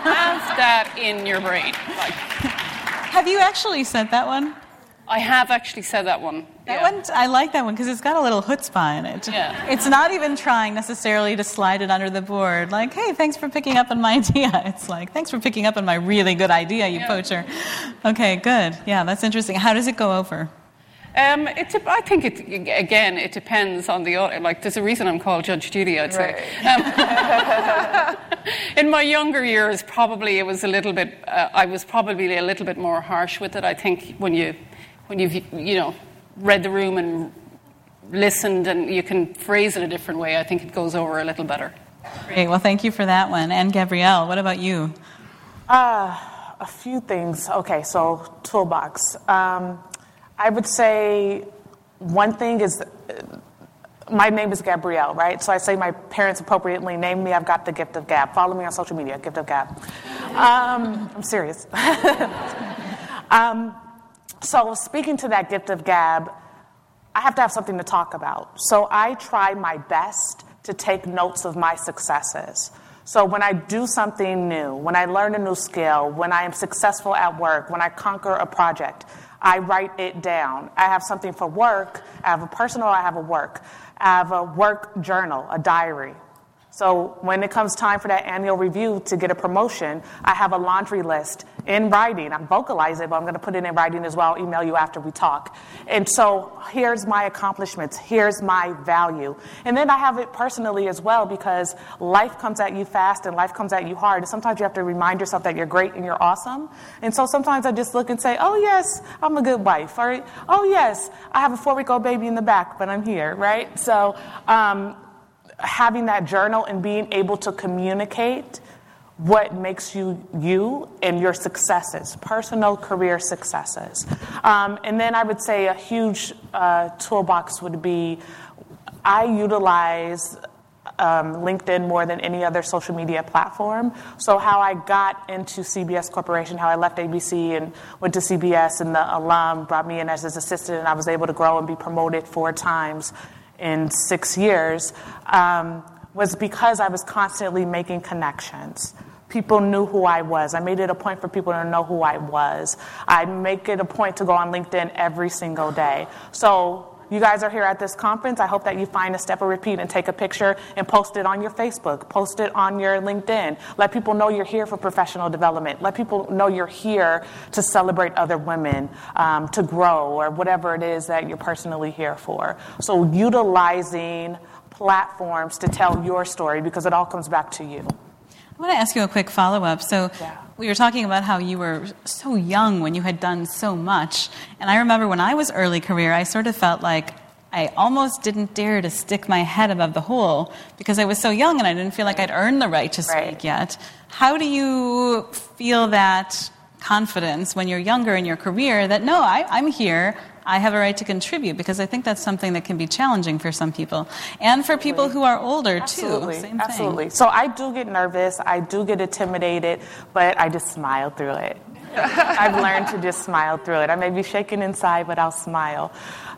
that in your brain. Like, have you actually said that one? I have actually said that one. That yeah. one, I like that one because it's got a little chutzpah in it. Yeah. It's not even trying necessarily to slide it under the board. Like, hey, thanks for picking up on my idea. It's like, thanks for picking up on my really good idea, you yeah. poacher. Okay, good. Yeah, that's interesting. How does it go over? Um, it, I think, it, again, it depends on the audience. Like, there's a reason I'm called Judge Judy, I'd say. Right. Um, in my younger years, probably it was a little bit, uh, I was probably a little bit more harsh with it. I think when, you, when you've, you know, read the room and listened and you can phrase it a different way, I think it goes over a little better. Great. Well, thank you for that one. And Gabrielle, what about you? Uh, a few things. Okay, so toolbox. Um, I would say one thing is, my name is Gabrielle, right? So I say my parents appropriately named me. I've got the gift of gab. Follow me on social media, gift of gab. Um, I'm serious. um, so speaking to that gift of gab, I have to have something to talk about. So I try my best to take notes of my successes. So when I do something new, when I learn a new skill, when I am successful at work, when I conquer a project, I write it down. I have something for work. I have a personal, I have a work. I have a work journal, a diary. So when it comes time for that annual review to get a promotion, I have a laundry list in writing. I vocalize it, but I'm going to put it in writing as well. I'll email you after we talk. And so here's my accomplishments. Here's my value. And then I have it personally as well, because life comes at you fast and life comes at you hard. And sometimes you have to remind yourself that you're great and you're awesome. And so sometimes I just look and say, oh, yes, I'm a good wife. Or, oh, yes, I have a four-week-old baby in the back, but I'm here, right? So um, having that journal and being able to communicate what makes you you and your successes, personal career successes. Um, and then I would say a huge uh, toolbox would be, I utilize um, LinkedIn more than any other social media platform. So how I got into C B S Corporation, how I left A B C and went to C B S, and the alum brought me in as his assistant, and I was able to grow and be promoted four times in six years, um, was because I was constantly making connections. People knew who I was. I made it a point for people to know who I was. I make it a point to go on LinkedIn every single day. So you guys are here at this conference. I hope that you find a step or repeat and take a picture and post it on your Facebook. Post it on your LinkedIn. Let people know you're here for professional development. Let people know you're here to celebrate other women, um, to grow, or whatever it is that you're personally here for. So utilizing platforms to tell your story, because it all comes back to you. I want to ask you a quick follow-up. So yeah. we were talking about how you were so young when you had done so much. And I remember when I was early career, I sort of felt like I almost didn't dare to stick my head above the hole because I was so young and I didn't feel like I'd earned the right to speak right. yet. How do you feel that confidence when you're younger in your career that, no, I, I'm here, I have a right to contribute, because I think that's something that can be challenging for some people. And for people who are older, Absolutely. too. Same thing. Absolutely. So I do get nervous. I do get intimidated, but I just smile through it. I've learned to just smile through it. I may be shaking inside, but I'll smile.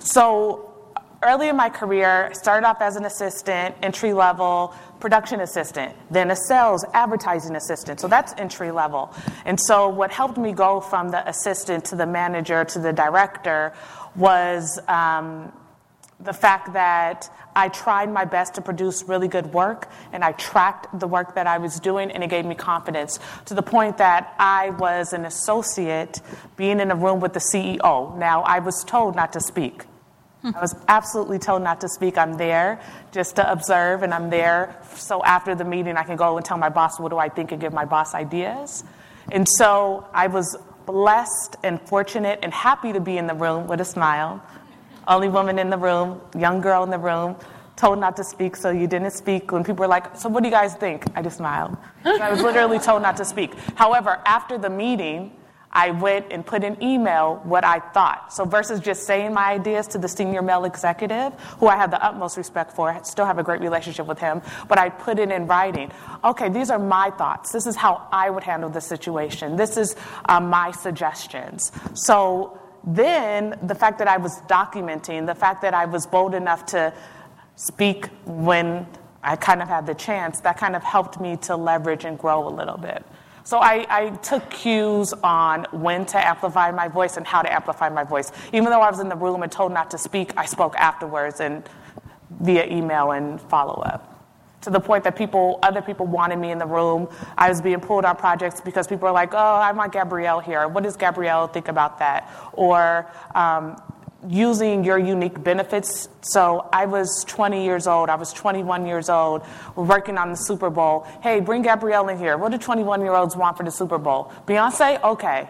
So early in my career, started off as an assistant, entry level, production assistant, then a sales, advertising assistant. So that's entry level. And so what helped me go from the assistant to the manager to the director was um, the fact that I tried my best to produce really good work, and I tracked the work that I was doing, and it gave me confidence to the point that I was an associate being in a room with the C E O. Now, I was told not to speak. I was absolutely told not to speak. I'm there just to observe, and I'm there so after the meeting I can go and tell my boss what do I think and give my boss ideas. And so I was blessed and fortunate and happy to be in the room with a smile. Only woman in the room, young girl in the room, told not to speak, so you didn't speak. When people were like, so what do you guys think? I just smiled. So I was literally told not to speak. However, after the meeting, I went and put in email what I thought. So versus just saying my ideas to the senior male executive, who I have the utmost respect for, I still have a great relationship with him, but I put it in writing. Okay, these are my thoughts. This is how I would handle the situation. This is um, my suggestions. So then the fact that I was documenting, the fact that I was bold enough to speak when I kind of had the chance, that kind of helped me to leverage and grow a little bit. So I, I took cues on when to amplify my voice and how to amplify my voice. Even though I was in the room and told not to speak, I spoke afterwards and via email and follow-up. To the point that people, other people wanted me in the room. I was being pulled on projects because people were like, oh, I want Gabrielle here. What does Gabrielle think about that? Or um, using your unique benefits. So I was twenty years old. I was twenty-one years old. We're working on the Super Bowl. Hey, bring Gabrielle in here. What do twenty-one-year-olds want for the Super Bowl? Beyonce? Okay.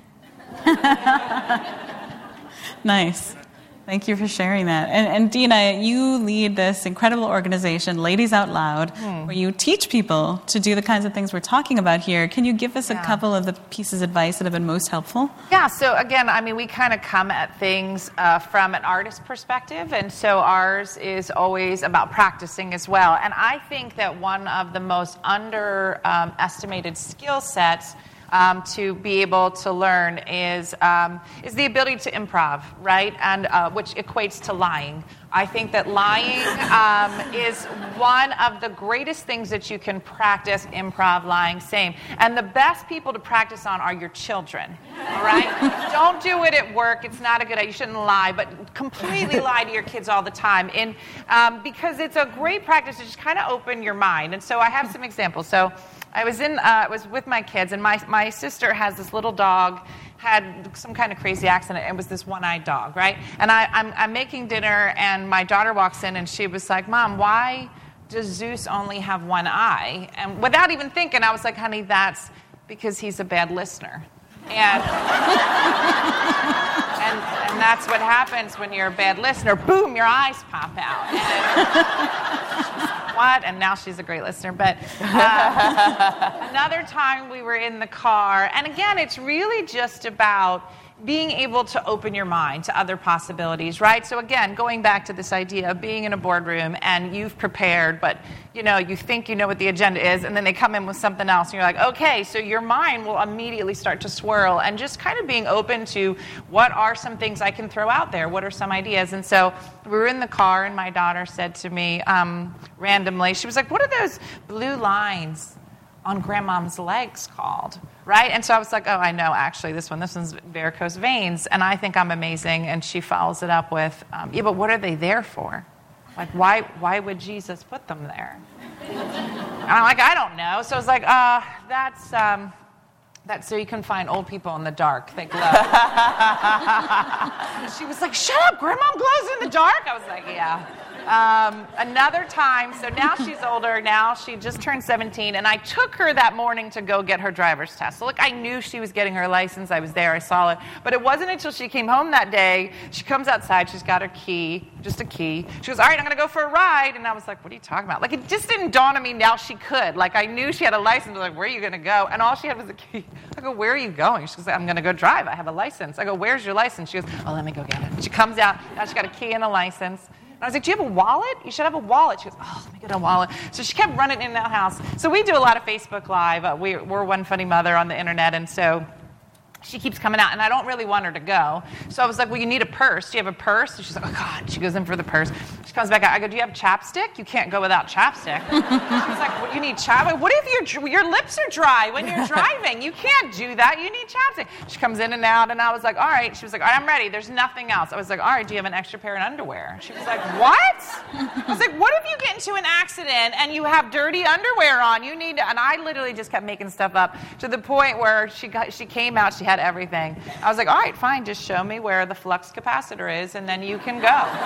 Nice. Thank you for sharing that. And, and Dina, you lead this incredible organization, Ladies Out Loud, hmm. where you teach people to do the kinds of things we're talking about here. Can you give us yeah. a couple of the pieces of advice that have been most helpful? Yeah, so again, I mean, we kind of come at things uh, from an artist perspective, and so ours is always about practicing as well. And I think that one of the most underestimated um, skill sets Um, to be able to learn is um, is the ability to improv, right? And uh, which equates to lying. I think that lying um, is one of the greatest things that you can practice. Improv, lying, same. And the best people to practice on are your children. All right? Don't do it at work. It's not a good idea. You shouldn't lie, but completely lie to your kids all the time. And um, because it's a great practice to just kind of open your mind. And so I have some examples. So. I was in, uh, was with my kids, and my my sister has this little dog, had some kind of crazy accident, and was this one-eyed dog, right? And I, I'm, I'm making dinner, and my daughter walks in, and she was like, Mom, why does Zeus only have one eye? And without even thinking, I was like, honey, that's because he's a bad listener. And, and, and that's what happens when you're a bad listener. Boom, your eyes pop out. And, what? And now she's a great listener. But uh, another time we were in the car, and again, it's really just about being able to open your mind to other possibilities, right? So again, going back to this idea of being in a boardroom and you've prepared, but you know, you think you know what the agenda is, and then they come in with something else, and you're like, okay, so your mind will immediately start to swirl, and just kind of being open to what are some things I can throw out there, what are some ideas. And so we were in the car, and my daughter said to me um, randomly, she was like, what are those blue lines on grandmom's legs called, right? And so I was like, oh, I know, actually, this one, this one's varicose veins, and I think I'm amazing. And she follows it up with, um, yeah, but what are they there for? Like, why why would Jesus put them there? And I'm like, I don't know. So I was like, uh, that's, um, that's so you can find old people in the dark. They glow. She was like, shut up, Grandma glows in the dark? I was like, yeah. Um, another time, so now she's older, now she just turned seventeen, and I took her that morning to go get her driver's test. So look, I knew she was getting her license, I was there, I saw it, but it wasn't until she came home that day, she comes outside, she's got her key, just a key. She goes, all right, I'm going to go for a ride, and I was like, what are you talking about? Like, it just didn't dawn on me now she could. Like, I knew she had a license, I was like, where are you going to go? And all she had was a key. I go, where are you going? She goes, I'm going to go drive, I have a license. I go, where's your license? She goes, oh, let me go get it. And she comes out, now she's got a key and a license. I was like, do you have a wallet? You should have a wallet. She goes, oh, let me get a wallet. So she kept running in that house. So we do a lot of Facebook Live. Uh, we, we're One Funny Mother on the internet, and so she keeps coming out, and I don't really want her to go. So I was like, well, you need a purse. Do you have a purse? And she's like, oh, God. She goes in for the purse. She comes back out. I go, do you have chapstick? You can't go without chapstick. She's like, what, you need chapstick? What if your your lips are dry when you're driving? You can't do that. You need chapstick. She comes in and out, and I was like, all right. She was like, all right, I'm ready. There's nothing else. I was like, all right, do you have an extra pair of underwear? She was like, what? I was like, what if you get into an accident and you have dirty underwear on? You need to, and I literally just kept making stuff up to the point where she got, she came out, she had everything. I was like, all right, fine, just show me where the flux capacitor is, and then you can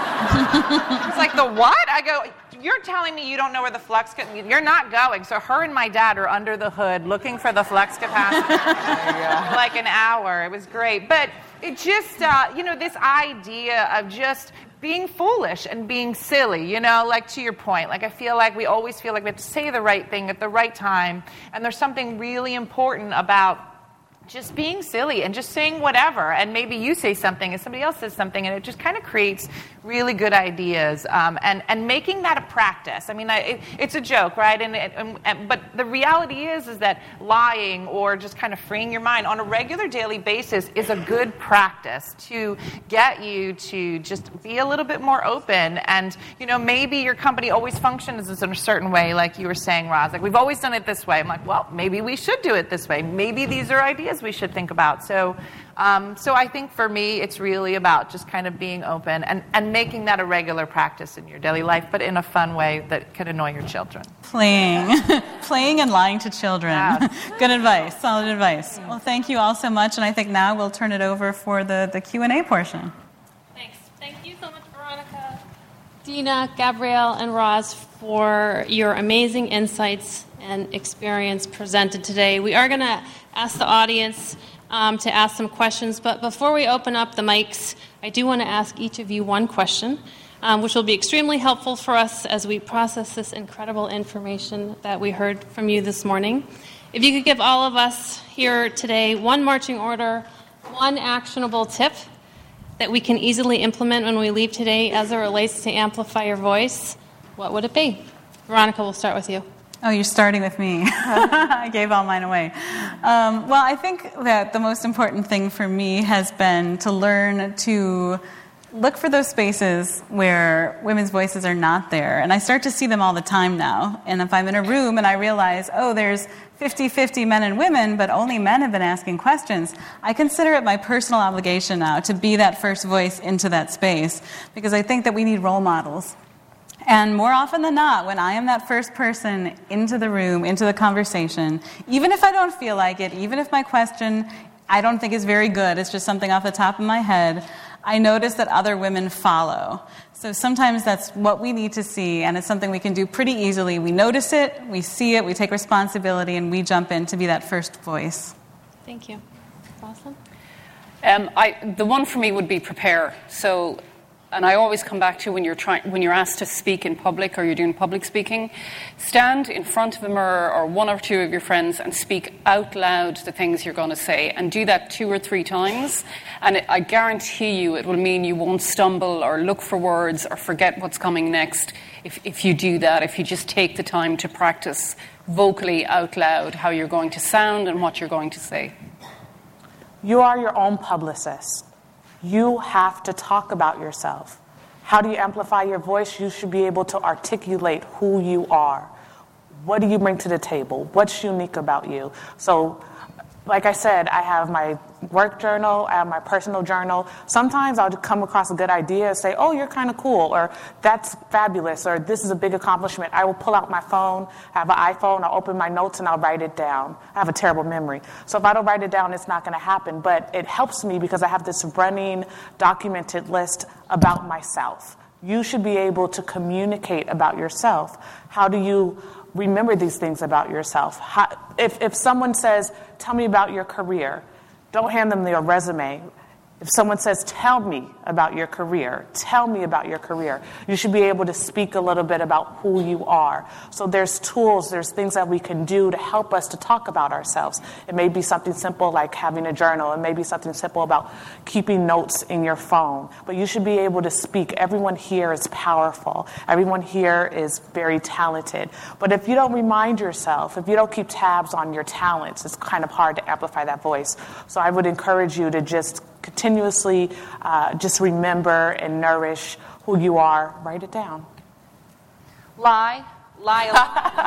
go. It's like, the what? I go, you're telling me you don't know where the flux capacitor, you're not going. So her and my dad are under the hood looking for the flux capacitor for like an hour. It was great. But it just, uh, you know, this idea of just being foolish and being silly, you know, like to your point. Like, I feel like we always feel like we have to say the right thing at the right time, and there's something really important about just being silly and just saying whatever, and maybe you say something and somebody else says something, and it just kind of creates really good ideas, um, and, and making that a practice. I mean, I, it, it's a joke, right? And, and, and but the reality is is that lying or just kind of freeing your mind on a regular daily basis is a good practice to get you to just be a little bit more open. And, you know, maybe your company always functions in a certain way, like you were saying, Roz. Like, we've always done it this way. I'm like, well, maybe we should do it this way. Maybe these are ideas we should think about. So um, so I think for me, it's really about just kind of being open and, and making that a regular practice in your daily life, but in a fun way that can annoy your children. Playing. Playing and lying to children. Yes. Good advice. Solid advice. Well, thank you all so much, and I think now we'll turn it over for the, the Q and A portion. Thanks. Thank you so much, Veronica, Dina, Gabrielle, and Roz, for your amazing insights and experience presented today. We are going to ask the audience um, to ask some questions, but before we open up the mics, I do want to ask each of you one question, um, which will be extremely helpful for us as we process this incredible information that we heard from you this morning. If you could give all of us here today one marching order, one actionable tip that we can easily implement when we leave today as it relates to Amplify Your Voice, what would it be? Veronica, we'll start with you. Oh, you're starting with me. I gave all mine away. Um, well, I think that the most important thing for me has been to learn to look for those spaces where women's voices are not there. And I start to see them all the time now. And if I'm in a room and I realize, oh, there's fifty-fifty men and women, but only men have been asking questions, I consider it my personal obligation now to be that first voice into that space, because I think that we need role models. And more often than not, when I am that first person into the room, into the conversation, even if I don't feel like it, even if my question I don't think is very good, it's just something off the top of my head, I notice that other women follow. So sometimes that's what we need to see, and it's something we can do pretty easily. We notice it, we see it, we take responsibility, and we jump in to be that first voice. Thank you. Awesome. Um, I, the one for me would be prepare. So, and I always come back to when you're trying, when you're asked to speak in public or you're doing public speaking, stand in front of a mirror or one or two of your friends and speak out loud the things you're going to say, and do that two or three times. And it, I guarantee you it will mean you won't stumble or look for words or forget what's coming next if, if you do that, if you just take the time to practice vocally out loud how you're going to sound and what you're going to say. You are your own publicist. You have to talk about yourself. How do you amplify your voice? You should be able to articulate who you are. What do you bring to the table? What's unique about you? So, like I said, I have my work journal, I have my personal journal. Sometimes I'll come across a good idea and say, oh, you're kind of cool, or that's fabulous, or this is a big accomplishment. I will pull out my phone, I have an iPhone, I'll open my notes and I'll write it down. I have a terrible memory. So if I don't write it down, it's not going to happen. But it helps me because I have this running, documented list about myself. You should be able to communicate about yourself. How do you remember these things about yourself? How, if, if someone says, tell me about your career, don't hand them your resume. If someone says, tell me about your career, tell me about your career, you should be able to speak a little bit about who you are. So there's tools, there's things that we can do to help us to talk about ourselves. It may be something simple like having a journal. It may be something simple about keeping notes in your phone. But you should be able to speak. Everyone here is powerful. Everyone here is very talented. But if you don't remind yourself, if you don't keep tabs on your talents, it's kind of hard to amplify that voice. So I would encourage you to just continuously uh, just remember and nourish who you are. Write it down. Lie. Lie a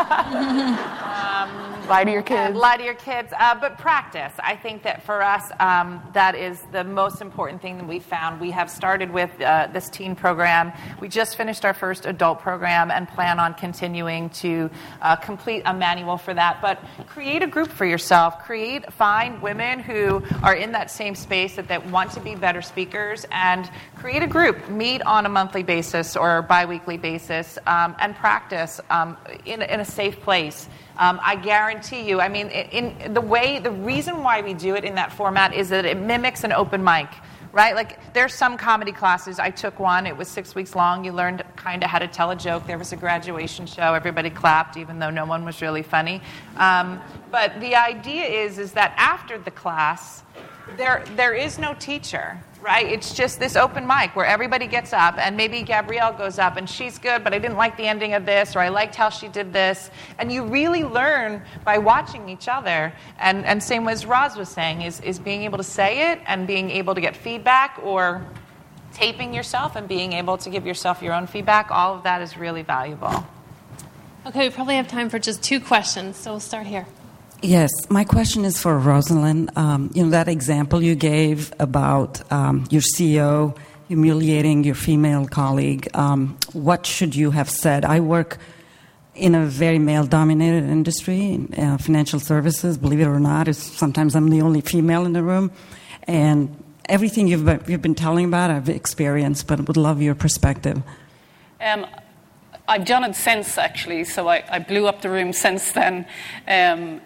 lot. um, lie to your kids. Uh, lie to your kids. Uh, but practice. I think that for us, um, that is the most important thing that we found. We have started with uh, this teen program. We just finished our first adult program and plan on continuing to uh, complete a manual for that. But create a group for yourself. Create, find women who are in that same space that, that want to be better speakers, and create a group. Meet on a monthly basis or bi-weekly basis um, and practice. Um, Um, in, in a safe place. Um, I guarantee you, I mean, in, in the way, the reason why we do it in that format is that it mimics an open mic, right? Like, there's some comedy classes. I took one. It was six weeks long. You learned kind of how to tell a joke. There was a graduation show. Everybody clapped, even though no one was really funny. Um, but the idea is, is that after the class, there there is no teacher, right? It's just this open mic where everybody gets up, and maybe Gabrielle goes up, and she's good, but I didn't like the ending of this, or I liked how she did this. And you really learn by watching each other. And, and same as Roz was saying, is, is being able to say it and being able to get feedback, or taping yourself and being able to give yourself your own feedback. All of that is really valuable. Okay, we probably have time for just two questions, so we'll start here. Yes, my question is for Rosalind. Um, you know, that example you gave about um, your C E O humiliating your female colleague, um, what should you have said? I work in a very male-dominated industry, uh, financial services, believe it or not. It's, sometimes I'm the only female in the room. And everything you've been, you've been telling about, I've experienced, but would love your perspective. Um, I've done it since, actually, so I, I blew up the room since then. Um,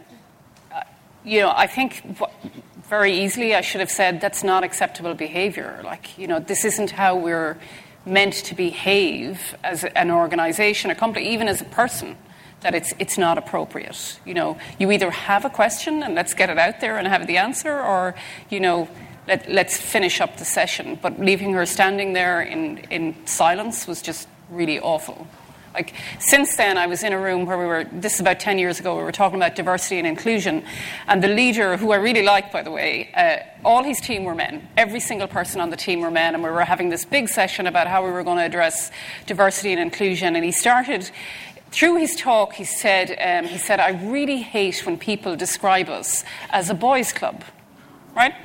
You know, I think very easily I should have said that's not acceptable behavior. Like, you know, this isn't how we're meant to behave as an organization, a company, even as a person, that it's it's not appropriate. You know, you either have a question and let's get it out there and have the answer, or, you know, let, let's finish up the session. But leaving her standing there in, in silence was just really awful. Like, since then, I was in a room where we were, this is about ten years ago, we were talking about diversity and inclusion. And the leader, who I really like, by the way, uh, all his team were men. Every single person on the team were men. And we were having this big session about how we were going to address diversity and inclusion. And he started, through his talk, he said, um, he said, I really hate when people describe us as a boys' club, right?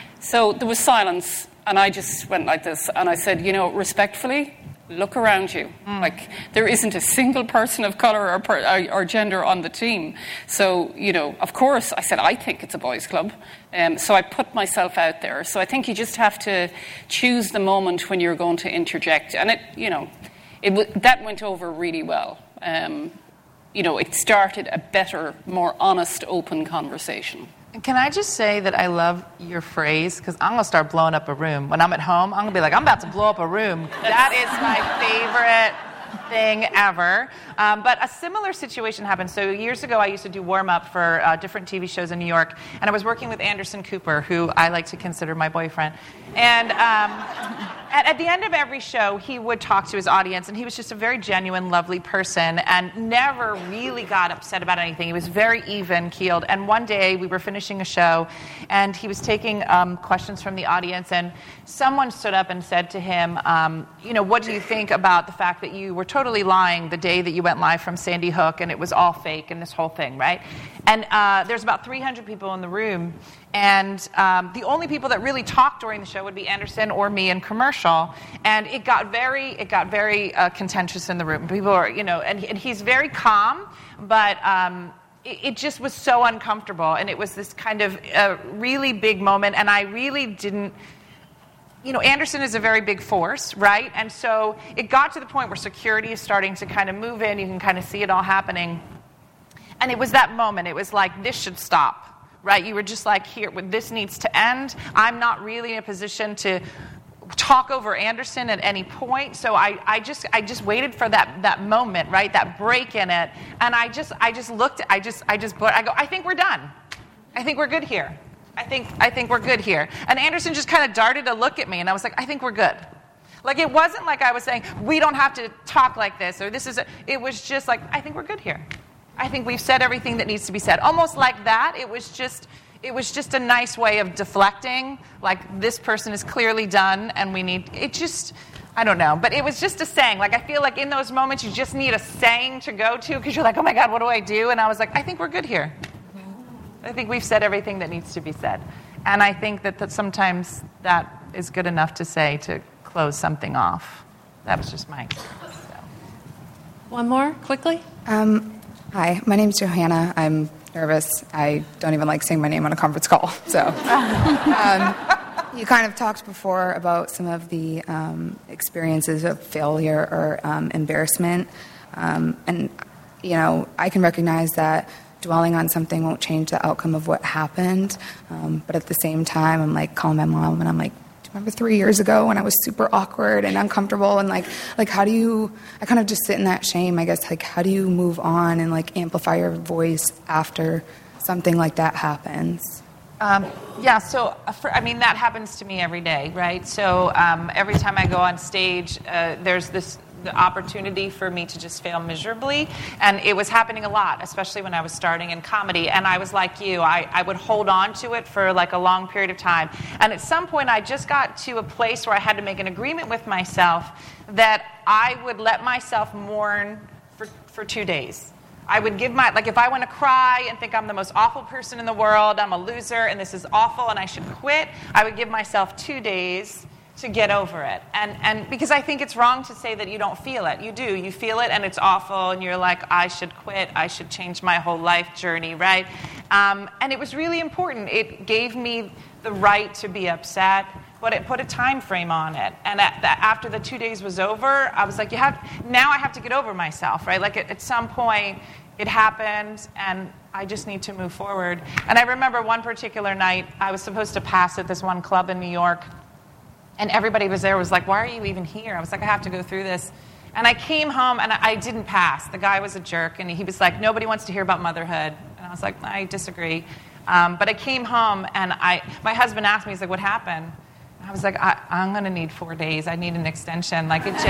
So there was silence, and I just went like this. And I said, you know, respectfully, look around you. Mm. Like, there isn't a single person of color or, per, or, or gender on the team. So, you know, of course, I said, I think it's a boys' club. Um, so I put myself out there. So I think you just have to choose the moment when you're going to interject. And it, you know, it w- that went over really well. Um, you know, it started a better, more honest, open conversation. Can I just say that I love your phrase? Because I'm going to start blowing up a room. When I'm at home, I'm going to be like, I'm about to blow up a room. That is my favorite thing ever. Um, but a similar situation happened. So years ago, I used to do warm-up for uh, different T V shows in New York. And I was working with Anderson Cooper, who I like to consider my boyfriend. And um, at, at the end of every show, he would talk to his audience. And he was just a very genuine, lovely person and never really got upset about anything. He was very even-keeled. And one day, we were finishing a show, and he was taking um, questions from the audience. And someone stood up and said to him, um, you know, what do you think about the fact that you were totally lying the day that you went live from Sandy Hook, and it was all fake, and this whole thing, right? And uh, there's about three hundred people in the room, and um, the only people that really talked during the show would be Anderson or me in commercial, and it got very, it got very uh, contentious in the room. People are, you know, and, and he's very calm, but um, it, it just was so uncomfortable, and it was this kind of uh, really big moment, and I really didn't. you know, Anderson is a very big force, right? And so it got to the point where security is starting to kind of move in. You can kind of see it all happening. And it was that moment. It was like, this should stop, right? You were just like, here, this needs to end. I'm not really in a position to talk over Anderson at any point. So I, I just I just waited for that that moment, right? That break in it. And I just I just looked, I just I just I go, I think we're done. I think we're good here. I think I think we're good here. And Anderson just kind of darted a look at me, and I was like, I think we're good. Like, it wasn't like I was saying, we don't have to talk like this, or this is a, it was just like, I think we're good here. I think we've said everything that needs to be said. Almost like that. It was just it was just a nice way of deflecting, like, this person is clearly done, and we need it just I don't know. But it was just a saying. Like, I feel like in those moments you just need a saying to go to, because you're like, oh my God, what do I do? And I was like, I think we're good here. I think we've said everything that needs to be said. And I think that, that sometimes that is good enough to say to close something off. That was just my experience. So. One more, quickly. Um, hi, my name's Johanna. I'm nervous. I don't even like saying my name on a conference call. So, um, you kind of talked before about some of the um, experiences of failure or um, embarrassment. Um, and, you know, I can recognize that dwelling on something won't change the outcome of what happened. Um, but at the same time, I'm like calling my mom and I'm like, do you remember three years ago when I was super awkward and uncomfortable? And like, like how do you, I kind of just sit in that shame, I guess, like how do you move on and like amplify your voice after something like that happens? Um, yeah, so, for, I mean, that happens to me every day, right? So um, every time I go on stage, uh, there's this the opportunity for me to just fail miserably. And it was happening a lot, especially when I was starting in comedy. And I was like you, I, I would hold on to it for like a long period of time. And at some point, I just got to a place where I had to make an agreement with myself that I would let myself mourn for, for two days. I would give my, like if I want to cry and think I'm the most awful person in the world, I'm a loser, and this is awful, and I should quit, I would give myself two days to get over it. And and because I think it's wrong to say that you don't feel it. You do. You feel it, and it's awful, and you're like, I should quit. I should change my whole life journey, right? Um, and it was really important. It gave me the right to be upset, but it put a time frame on it. And at the, after the two days was over, I was like, you have now I have to get over myself, right? Like at, at some point, it happened, and I just need to move forward. And I remember one particular night, I was supposed to pass at this one club in New York, and everybody was there was like, why are you even here? I was like, I have to go through this. And I came home, and I didn't pass. The guy was a jerk, and he was like, nobody wants to hear about motherhood. And I was like, I disagree. Um, but I came home, and I, my husband asked me, he's like, what happened? And I was like, I, I'm going to need four days. I need an extension. Like, it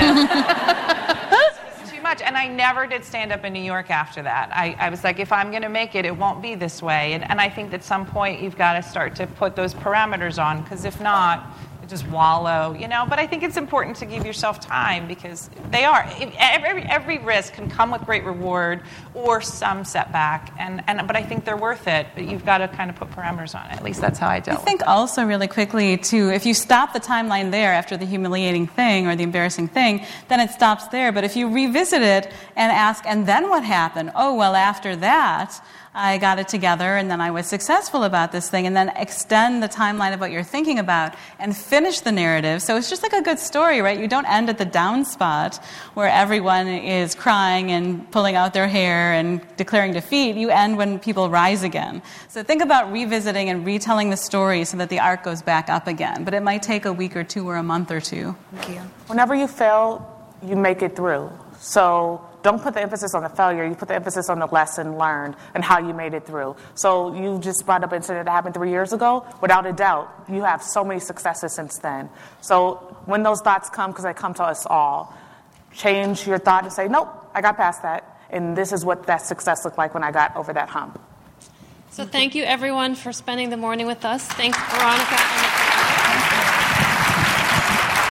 just... too much. And I never did stand up in New York after that. I, I was like, if I'm going to make it, it won't be this way. And, and I think that at some point you've got to start to put those parameters on, because if not, it just wallow, you know. But I think it's important to give yourself time, because they are. Every, every risk can come with great reward or some setback. And, and but I think they're worth it. But you've got to kind of put parameters on it. At least that's how I dealt with it. I think also really quickly, too, if you stop the timeline there after the humiliating thing or the embarrassing thing, then it stops there. But if you revisit it and ask, and then what happened? Oh, well, after that, I got it together, and then I was successful about this thing, and then extend the timeline of what you're thinking about and finish the narrative. So it's just like a good story, right? You don't end at the down spot where everyone is crying and pulling out their hair and declaring defeat. You end when people rise again. So think about revisiting and retelling the story so that the arc goes back up again. But it might take a week or two or a month or two. Thank you. Whenever you fail, you make it through. So don't put the emphasis on the failure. You put the emphasis on the lesson learned and how you made it through. So you just brought up an incident that happened three years ago. Without a doubt, you have so many successes since then. So when those thoughts come, because they come to us all, change your thought and say, nope, I got past that. And this is what that success looked like when I got over that hump. So thank you, everyone, for spending the morning with us. Thanks, Veronica.